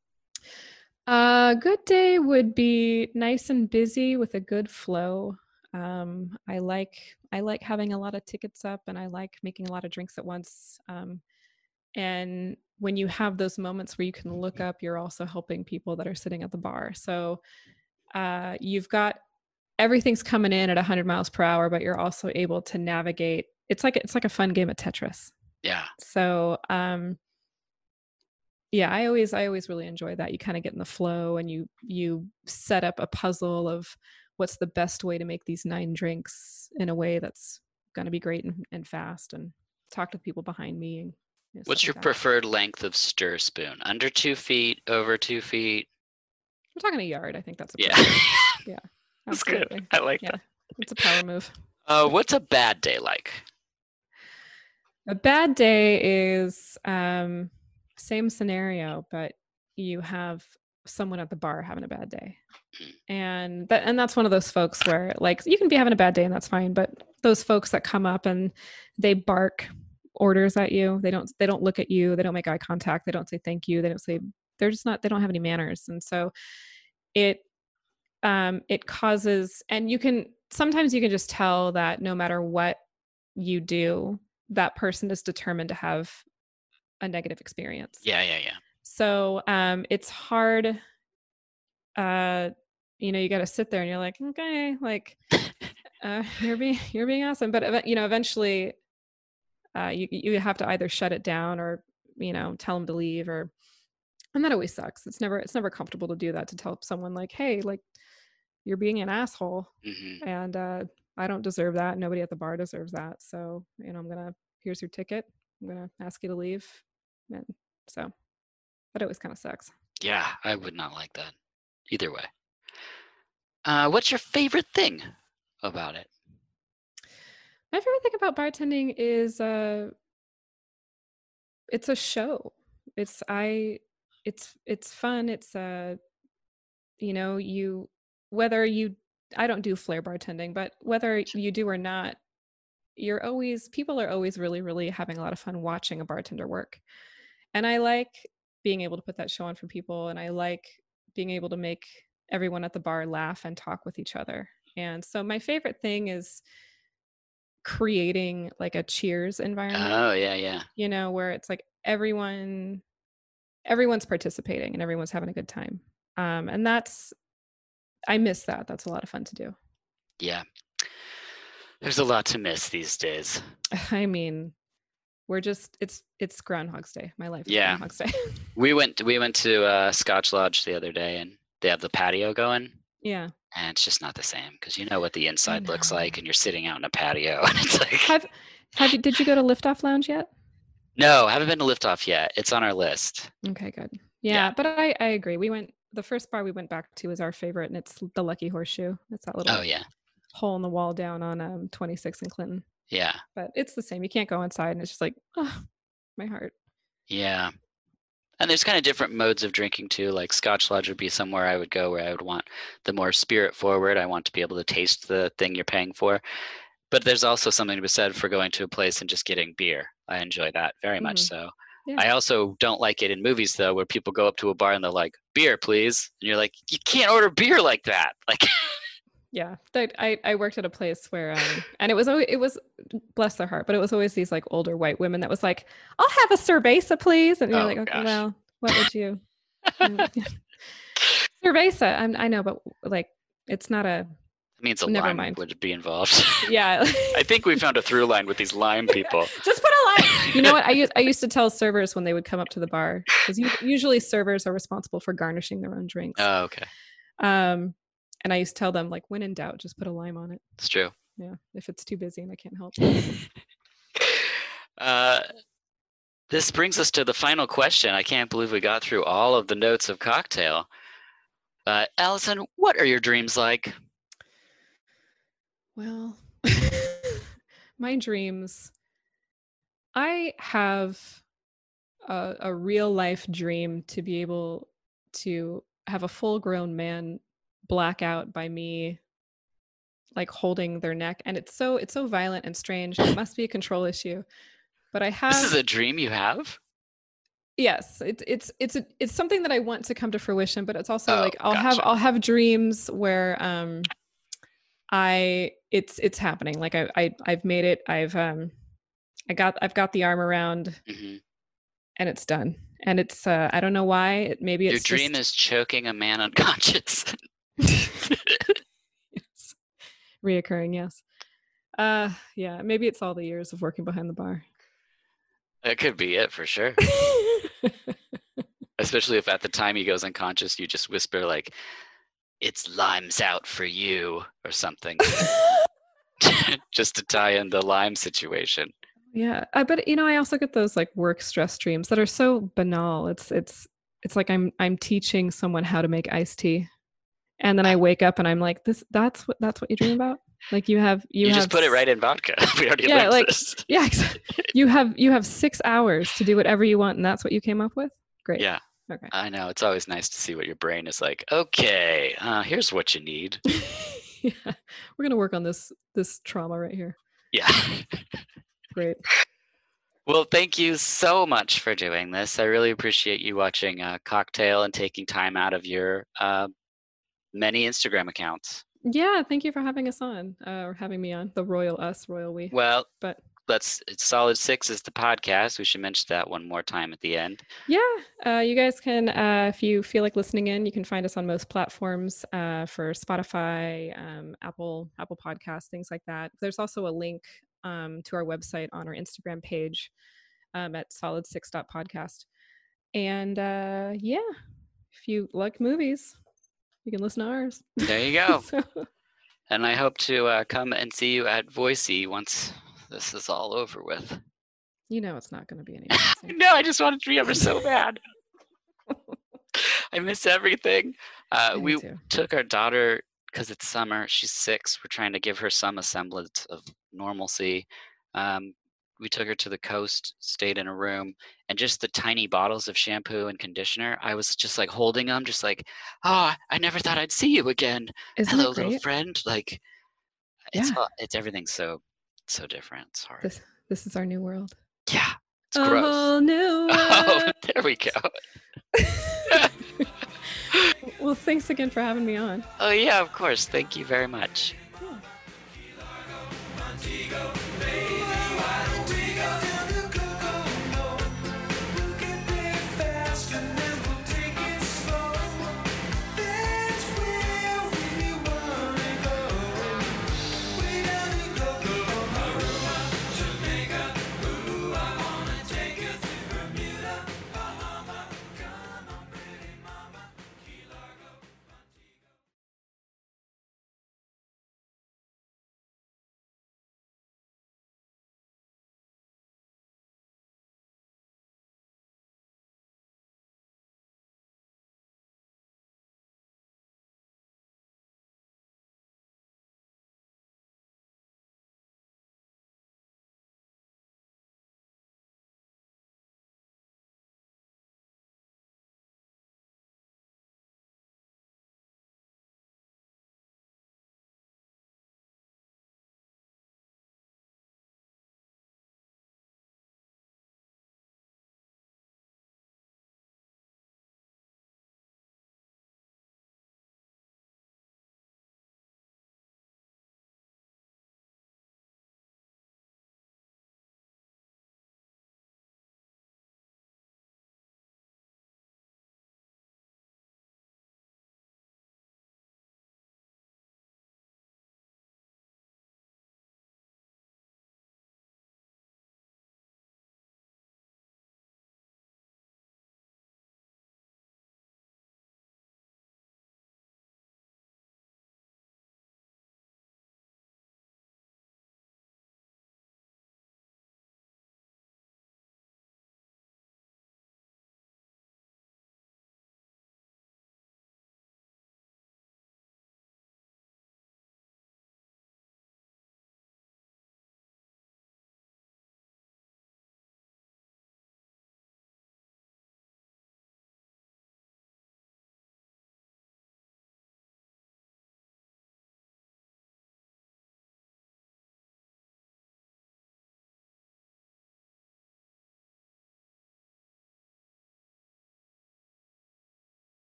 a good day would be nice and busy with a good flow. Um, I like I like having a lot of tickets up, and I like making a lot of drinks at once. Um, and when you have those moments where you can look up, you're also helping people that are sitting at the bar. So uh, you've got everything's coming in at one hundred miles per hour, but you're also able to navigate. It's like it's like a fun game of Tetris. Yeah. So um, yeah, I always I always really enjoy that. You kind of get in the flow, and you you set up a puzzle of what's the best way to make these nine drinks in a way that's going to be great and, and fast, and talk to the people behind me, and you know, What's stuff your like that. preferred length of stir spoon? Under two feet, over two feet? I'm talking a yard. I think that's a Yeah. yeah. That's good. Absolutely. I like yeah. that. It's a power move. Uh, what's a bad day like? A bad day is um, same scenario, but you have someone at the bar having a bad day. And that and that's one of those folks where like you can be having a bad day and that's fine, but those folks that come up and they bark orders at you, they don't they don't look at you, they don't make eye contact, they don't say thank you, they don't say they're just not they don't have any manners. And so it um it causes, and you can sometimes you can just tell that no matter what you do, that person is determined to have a negative experience. Yeah, yeah, yeah. So um it's hard. Uh you know, you got to sit there and you're like, okay, like uh, you're being you're being awesome, but ev- you know, eventually, uh, you you have to either shut it down or you know tell them to leave, or and that always sucks. It's never it's never comfortable to do that, to tell someone like, hey, like you're being an asshole, Mm-hmm. and uh, I don't deserve that. Nobody at the bar deserves that. So you know, I'm gonna here's your ticket. I'm gonna ask you to leave, and so that always kind of sucks. Yeah, I would not like that. Either way. Uh, what's your favorite thing about it? My favorite thing about bartending is uh it's a show. It's I it's it's fun. It's uh you know, you whether you I don't do flair bartending, but whether you do or not, you're always people are always really really having a lot of fun watching a bartender work. And I like being able to put that show on for people, and I like being able to make everyone at the bar laugh and talk with each other. And so my favorite thing is creating like a cheers environment, Oh, yeah, yeah. you know, where it's like everyone everyone's participating and everyone's having a good time. Um, and that's I miss that. That's a lot of fun to do. Yeah. There's a lot to miss these days. I mean, we're just it's it's Groundhog's Day. My life is Yeah. Groundhog's Day. We went we went to uh, Scotch Lodge the other day, and they have the patio going, Yeah. and it's just not the same because you know what the inside looks like, and you're sitting out in a patio, and it's like Have have you did you go to Liftoff Lounge yet? no, haven't been to Liftoff yet. It's on our list. Okay, good. Yeah, but I I agree. We went the first bar we went back to is our favorite, and it's the Lucky Horseshoe. It's that little Oh yeah, hole in the wall down on um twenty-six in Clinton. yeah, But it's the same. You can't go inside, and it's just like, oh, my heart. yeah. And there's kind of different modes of drinking too. Like Scotch Lodge would be somewhere I would go where I would want the more spirit forward. I want to be able to taste the thing you're paying for. But there's also something to be said for going to a place and just getting beer. I enjoy that very much Mhm. so. Yeah. I also don't like it in movies though, where people go up to a bar and they're like, beer, please. And you're like, you can't order beer like that. Like, Yeah, that I I worked at a place where um and it was always it was bless their heart, but it was always these like older white women that was like, I'll have a cerveza, please. And you're Oh, like, okay, gosh. well, what would you? Cerveza. I'm I know, but like it's not a it means a Never lime mind. would be involved. yeah. I think we found a through line with these lime people. Just put a line. You know what? I used I used to tell servers when they would come up to the bar, because usually servers are responsible for garnishing their own drinks. Oh, okay. Um, and I used to tell them like, when in doubt, just put a lime on it. It's true. Yeah, if it's too busy and I can't help. Uh, this brings us to the final question. I can't believe we got through all of the notes of Cocktail. Uh, Allison, what are your dreams like? Well, my dreams. I have a, a real life dream to be able to have a full grown man black out by me like holding their neck, and it's so it's so violent and strange. It must be a control issue, but I have This is a dream you have? yes, it's it's it's a, it's something that I want to come to fruition, but it's also Oh, like I'll have gotcha. I'll have dreams where um I it's it's happening. Like I, I I've made it. I've um I got I've got the arm around, Mhm. and it's done. And it's uh I don't know why. It, maybe Your it's dream just is choking a man unconscious. reoccurring. Yes. Uh yeah. Maybe it's all the years of working behind the bar. That could be it for sure. Especially if at the time he goes unconscious, you just whisper like, "It's limes out for you" or something, just to tie in the lime situation. Yeah, I but you know, I also get those like work stress dreams that are so banal. It's it's it's like I'm I'm teaching someone how to make iced tea, and then I wake up and I'm like, this that's what that's what you dream about. Like you have you, You, have just put it s- right in vodka. We already Yeah, learned like this. yeah, ex- you have you have six hours to do whatever you want, and that's what you came up with. Great. Yeah. Okay. I know. It's always nice to see what your brain is like. Okay, uh, here's what you need. Yeah, we're gonna work on this this trauma right here. Yeah. Great. Well, thank you so much for doing this. I really appreciate you watching uh, Cocktail and taking time out of your uh, many Instagram accounts. Yeah, thank you for having us on, uh, or having me on the Royal Us, Royal We. Well, But let's. It's Solid Six is the podcast. We should mention that one more time at the end. yeah, uh, you guys can, uh, if you feel like listening in, you can find us on most platforms uh, for Spotify, um, Apple, Apple Podcasts, things like that. There's also a link um, to our website on our Instagram page um, at solid six dot podcast. And uh, yeah, if you like movies, you can listen to ours. There you go. So- And I hope to uh, come and see you at Voicey once this is all over with. You know it's not going to be any. No, I just wanted to be ever so bad. I miss everything. Uh, Me we too. took our daughter because it's summer. She's six. We're trying to give her some semblance of normalcy. Um, we took her to the coast, stayed in a room, and just the tiny bottles of shampoo and conditioner. I was just like holding them, just like, oh, I never thought I'd see you again. Isn't Hello, it little great? friend. Like, it's Yeah. all- it's everything so so different. It's hard. This this is our new world. Yeah, it's a gross. whole new Oh, world. there we go. Well, thanks again for having me on. Oh yeah, of course. Thank you very much.